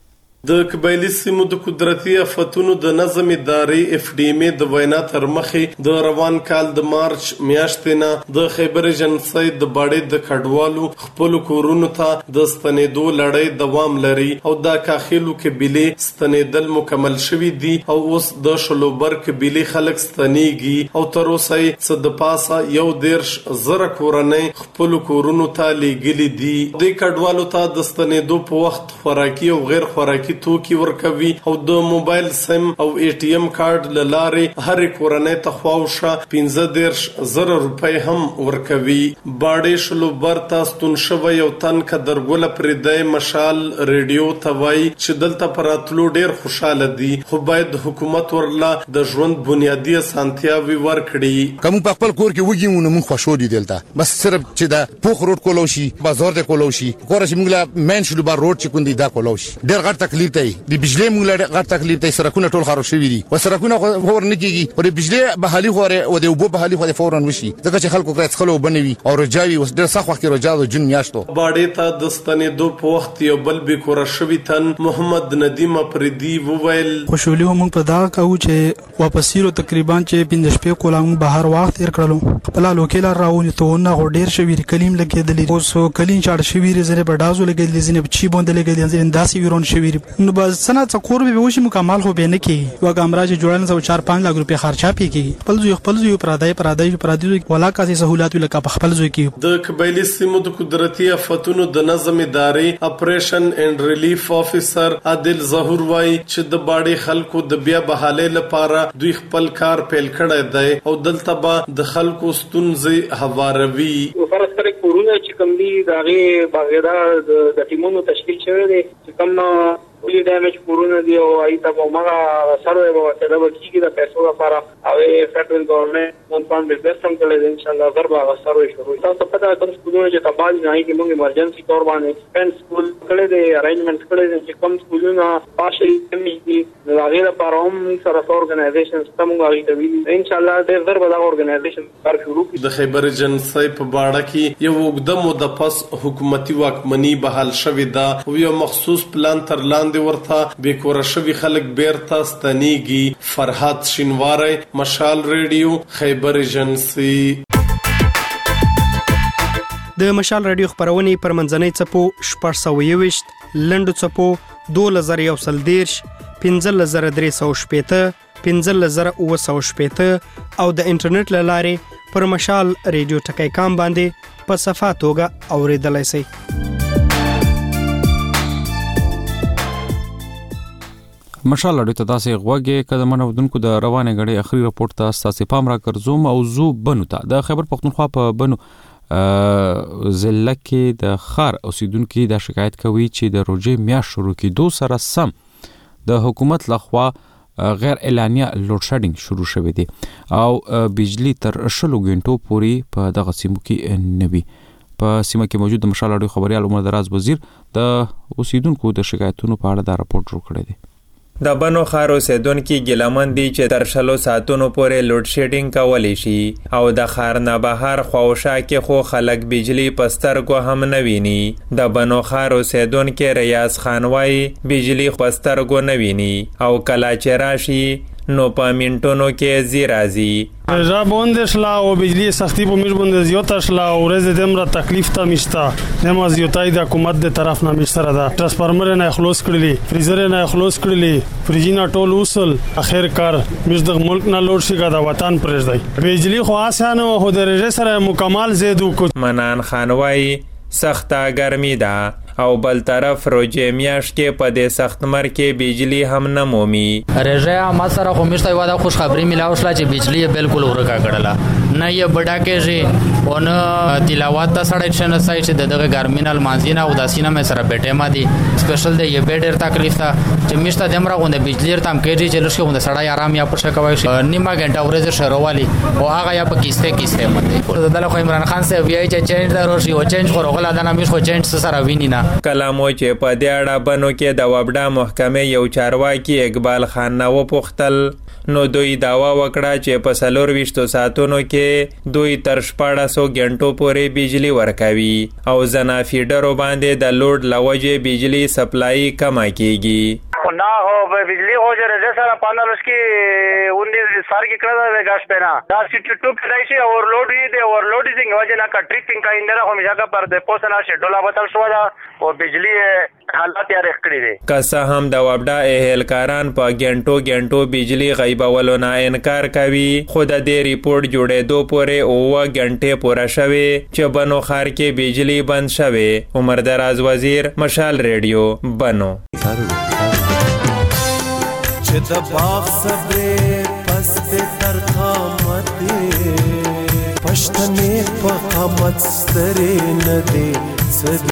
د قبایلی سیمو د قدرتي آفتونو د نظم ادارې اف ډي ام د وینا تر مخې د روان کال د مارچ میاشتې نه د خیبر ایجنسۍ د باړې د کډوالو خپل کورونو ته د ستنېدو لړۍ دوام لري او دا کاخیلو قبیلې ستنېدل مکمل شوي دي او اوس د شلوبر قبیلې خلک ستنېږي او تر اوسه یې څه د پاسه یو دېرش زره کورنۍ خپل کورونو ته لیږلي دي. دې کډوالو ته د ستنېدو په وخت خوراکي او غیر خوراکي توکي ورکوي او د موبایل سیم او ای ټي ایم کارت لاره هر کورنۍ ته خواوشه پنځه دېرش زره روپۍ هم ورکوي. باړې شلوبر ته ستون شوی یو تن قدرګله پردی مشال ریډیو ته وایي چې دلته پر اتلو ډیر خوشاله دي خو باید حکومت ورله د ژوند بنیادی اسانتیاوي ورکړي. کوم په خپل کور کې وګیمو نو موږ خوشو دي دلته بس صرف چې دا پوخ روډ کولو شي بازار د کولو شي کور چې موږ لا مین شلوبر روډ چې کوندي دا کولو شي ډیر غټ تکلیف دی. د بجلی موږ له غټ تکلیف دی. سرکونه ټول خراب شوي دي او سرکونه خور نه کیږي او د بجلی بحالي خوره او د اوبو بحالي خوره فورا وشي ځکه چې خلکو کړه څخلو بنوي او رجاوي اوس ډېر سخت وخت رجاو جون میاشتو. باړې ته د ستنېدو په وخت یو بل به کور شوی تن محمد ندیم پردی وویل خوشحالي موږ په دا کوو چې واپسیرو تقریبا چې پنځه شپې کولم بهر وخت تیر کړلو خپل لوکیل راونی ته نه ډېر شوی کلیم لګېدلې اوس کلین چاړ شوی زره په دازو لګېدلې زنه چی باندې لګېدلې زنه داسي ویرون شوی نو بس سنت کور به وشي مکمل خو به نه کی و ګامراج جوړن سو چار پنځه لک روپیا خرچا پیږي خپل زوی خپل زوی پرادای پرادای پرادای ولا کاسي سہولت لکه په خپل زوی کی. د قبایلی سیمو د قدرتي آفتونو د نظم ادارې اپریشن اینڈ ریلیف افیسر عادل ظهور وای چې د باړې خلکو د بیا بحاله لپاره دوی خپل کار پیل کړی دی او دلته به د خلکو ستونزې هواروي. فرض کړئ کورونه چې کوم دي دغه باغیدار د ټیمونو تشکیل شوی دی چې کوم ولې ډیمیج کورونه دی او ایته په ماغه سره به وسره وکیږي د پیسو لپاره او فدرال ګورنمنت مون پاند بیزنس هم کړی ان شاء الله غربا سره شروع تاسو په دا کوم سکولونه چې تبال نه کیږي موږ ایمرجنسي تور باندې ایکسپنس سکول کړی دی ارینجمنت کړی دی چې کوم سکولونه پاشي کمیږي د هغه لپاره هم سره اورګنایزیشنز تمو غوړي دی ان شاء الله د غربا د اورګنایزیشن کار شروع د خیبر ایجنسۍ په باړه کې یو وګدم د پس حکومتي واکمنی بحال شوې ده او یو مخصوص پلان تر لاندې ورته بیکوره شوی خلک بیرته ستنېږي. فرهاد شینواری مشال ریډیو خیبر ایجنسۍ. د مشال ریډیو خبرونه پر منځنۍ چپو شپږ سوه یوویشت لنډو چپو دوه زره یو سل دیرش پنځه زره درې سوه شپېته پنځه زره اووه سوه شپېته او د انټرنیټ له لارې پر مشال ریډیو ټکی کام باندې په صفه توګه اوریدلای شئ. مشال اړه ته تاسو غوږی کده منودونکو د روانه غړي اخري رپورت ته تاسو پام را کړزو موضوع بنو ته د خیبر پختونخوا په بنو ضلع کې د خار اوسیدونکو د شکایت کوي چې د روزې میاشت شروع کېدو سره سم د حکومت لخوا غیر اعلانیه لوډ شیډینګ شروع شوه دی او بجلی تر شلو غنټو پورې په دغه سیمو کې نوي. په سیمه کې موجود مشال اړه خبريال عمر دراز وزیر د اوسیدونکو د شکایتونو په اړه دا راپورټ جوړ کړی دی. د بنو خار اوسیدونکو ګیلمن دي چې تر شلو ساعتونو پورې لوډ شیډینګ کولی شي او د خار نه بهر خواوشا کې خو خلک بجلی پسترګو هم نه ویني. د بنو خار اوسیدونکو ریاض خان وای بجلی پسترګو نه ویني او کلا چې راشي نو په منټونو کې زی راځي. رضا بوند شلا او بجلی سختی په میش بوند زیاته شلا او ورځ دمره تکلیف ته مشتا نمو زیاتای د حکومت د طرف نه مشتره ده. ترانسفارمر نه خلاص کړلی فریزر نه خلاص کړلی فریجینا ټول وصل اخر کار مش د ملک نه لوډ شي د وطن پرځ دی. بجلی خو آسانه هو د رژه سره مکمل زیدو کو. منان خانوای سخته ګرمي ده او بل طرف روزې میاشت کې په دې سخت مر کې بجلی هم نه مومي. رژه ما سره خو مشته ودا خوش خبري ملاو شلا چې بجلی بالکل ورکا کړله نه یې بډا کېږي او نه تلاوت ته سړی ښه نسای چې دغه ګرمینل مانځي نه او داسې نه مې سره بیټې ما دي سپیشل دی یې ډېر تکلیف ته چې میشته دمره غونډه بجلی تام کېږي چې لږ غونډه سړی آرام یا پښه کوي شي نیمه غنټه ورځ شروعالي او هغه یا په کیسته کیسته مته دلته خو عمران خان صاحب یې چې چینج درو شي او چینج خو غلا د نامې خو چینج سره ویني نه کلامو چې په دې اړه بنو کې د وبډا محکمې یو چارواکي اقبال خان نو پختل نو دوی داوا وکړه چې په سلور وشتو ساتونو کې دوی تر شپاړس سوه غنټو پورې بجلی ورکوي او زنا فیډرو باندې د لوډ لوجې بجلی سپلای کما کیږي نه هو بجلی هو جره سره پانلس کې اونې سر کې کړه د غاش پینا دا سیټ ټو کدای شي اور لوډ دی اور لوډینګ وجه نه کا ټریپینګ کا اندره همیشه کا پر د پوسنا شډولا بتل شو دا او بجلی حالات یې رخکړي دي که هم د وبډا اهلکاران په ګنټو ګنټو بجلی غیبولو نه انکار کوي خو د دې ریپورت جوړېدو پورې اوه غنټې پوره شوه چې بنو خار کې بجلی بند شوه عمر دراز وزیر مشال ریډیو بنو چې د باغ صبرې پسته تر قامت پښتنې په قامت سترې نه دي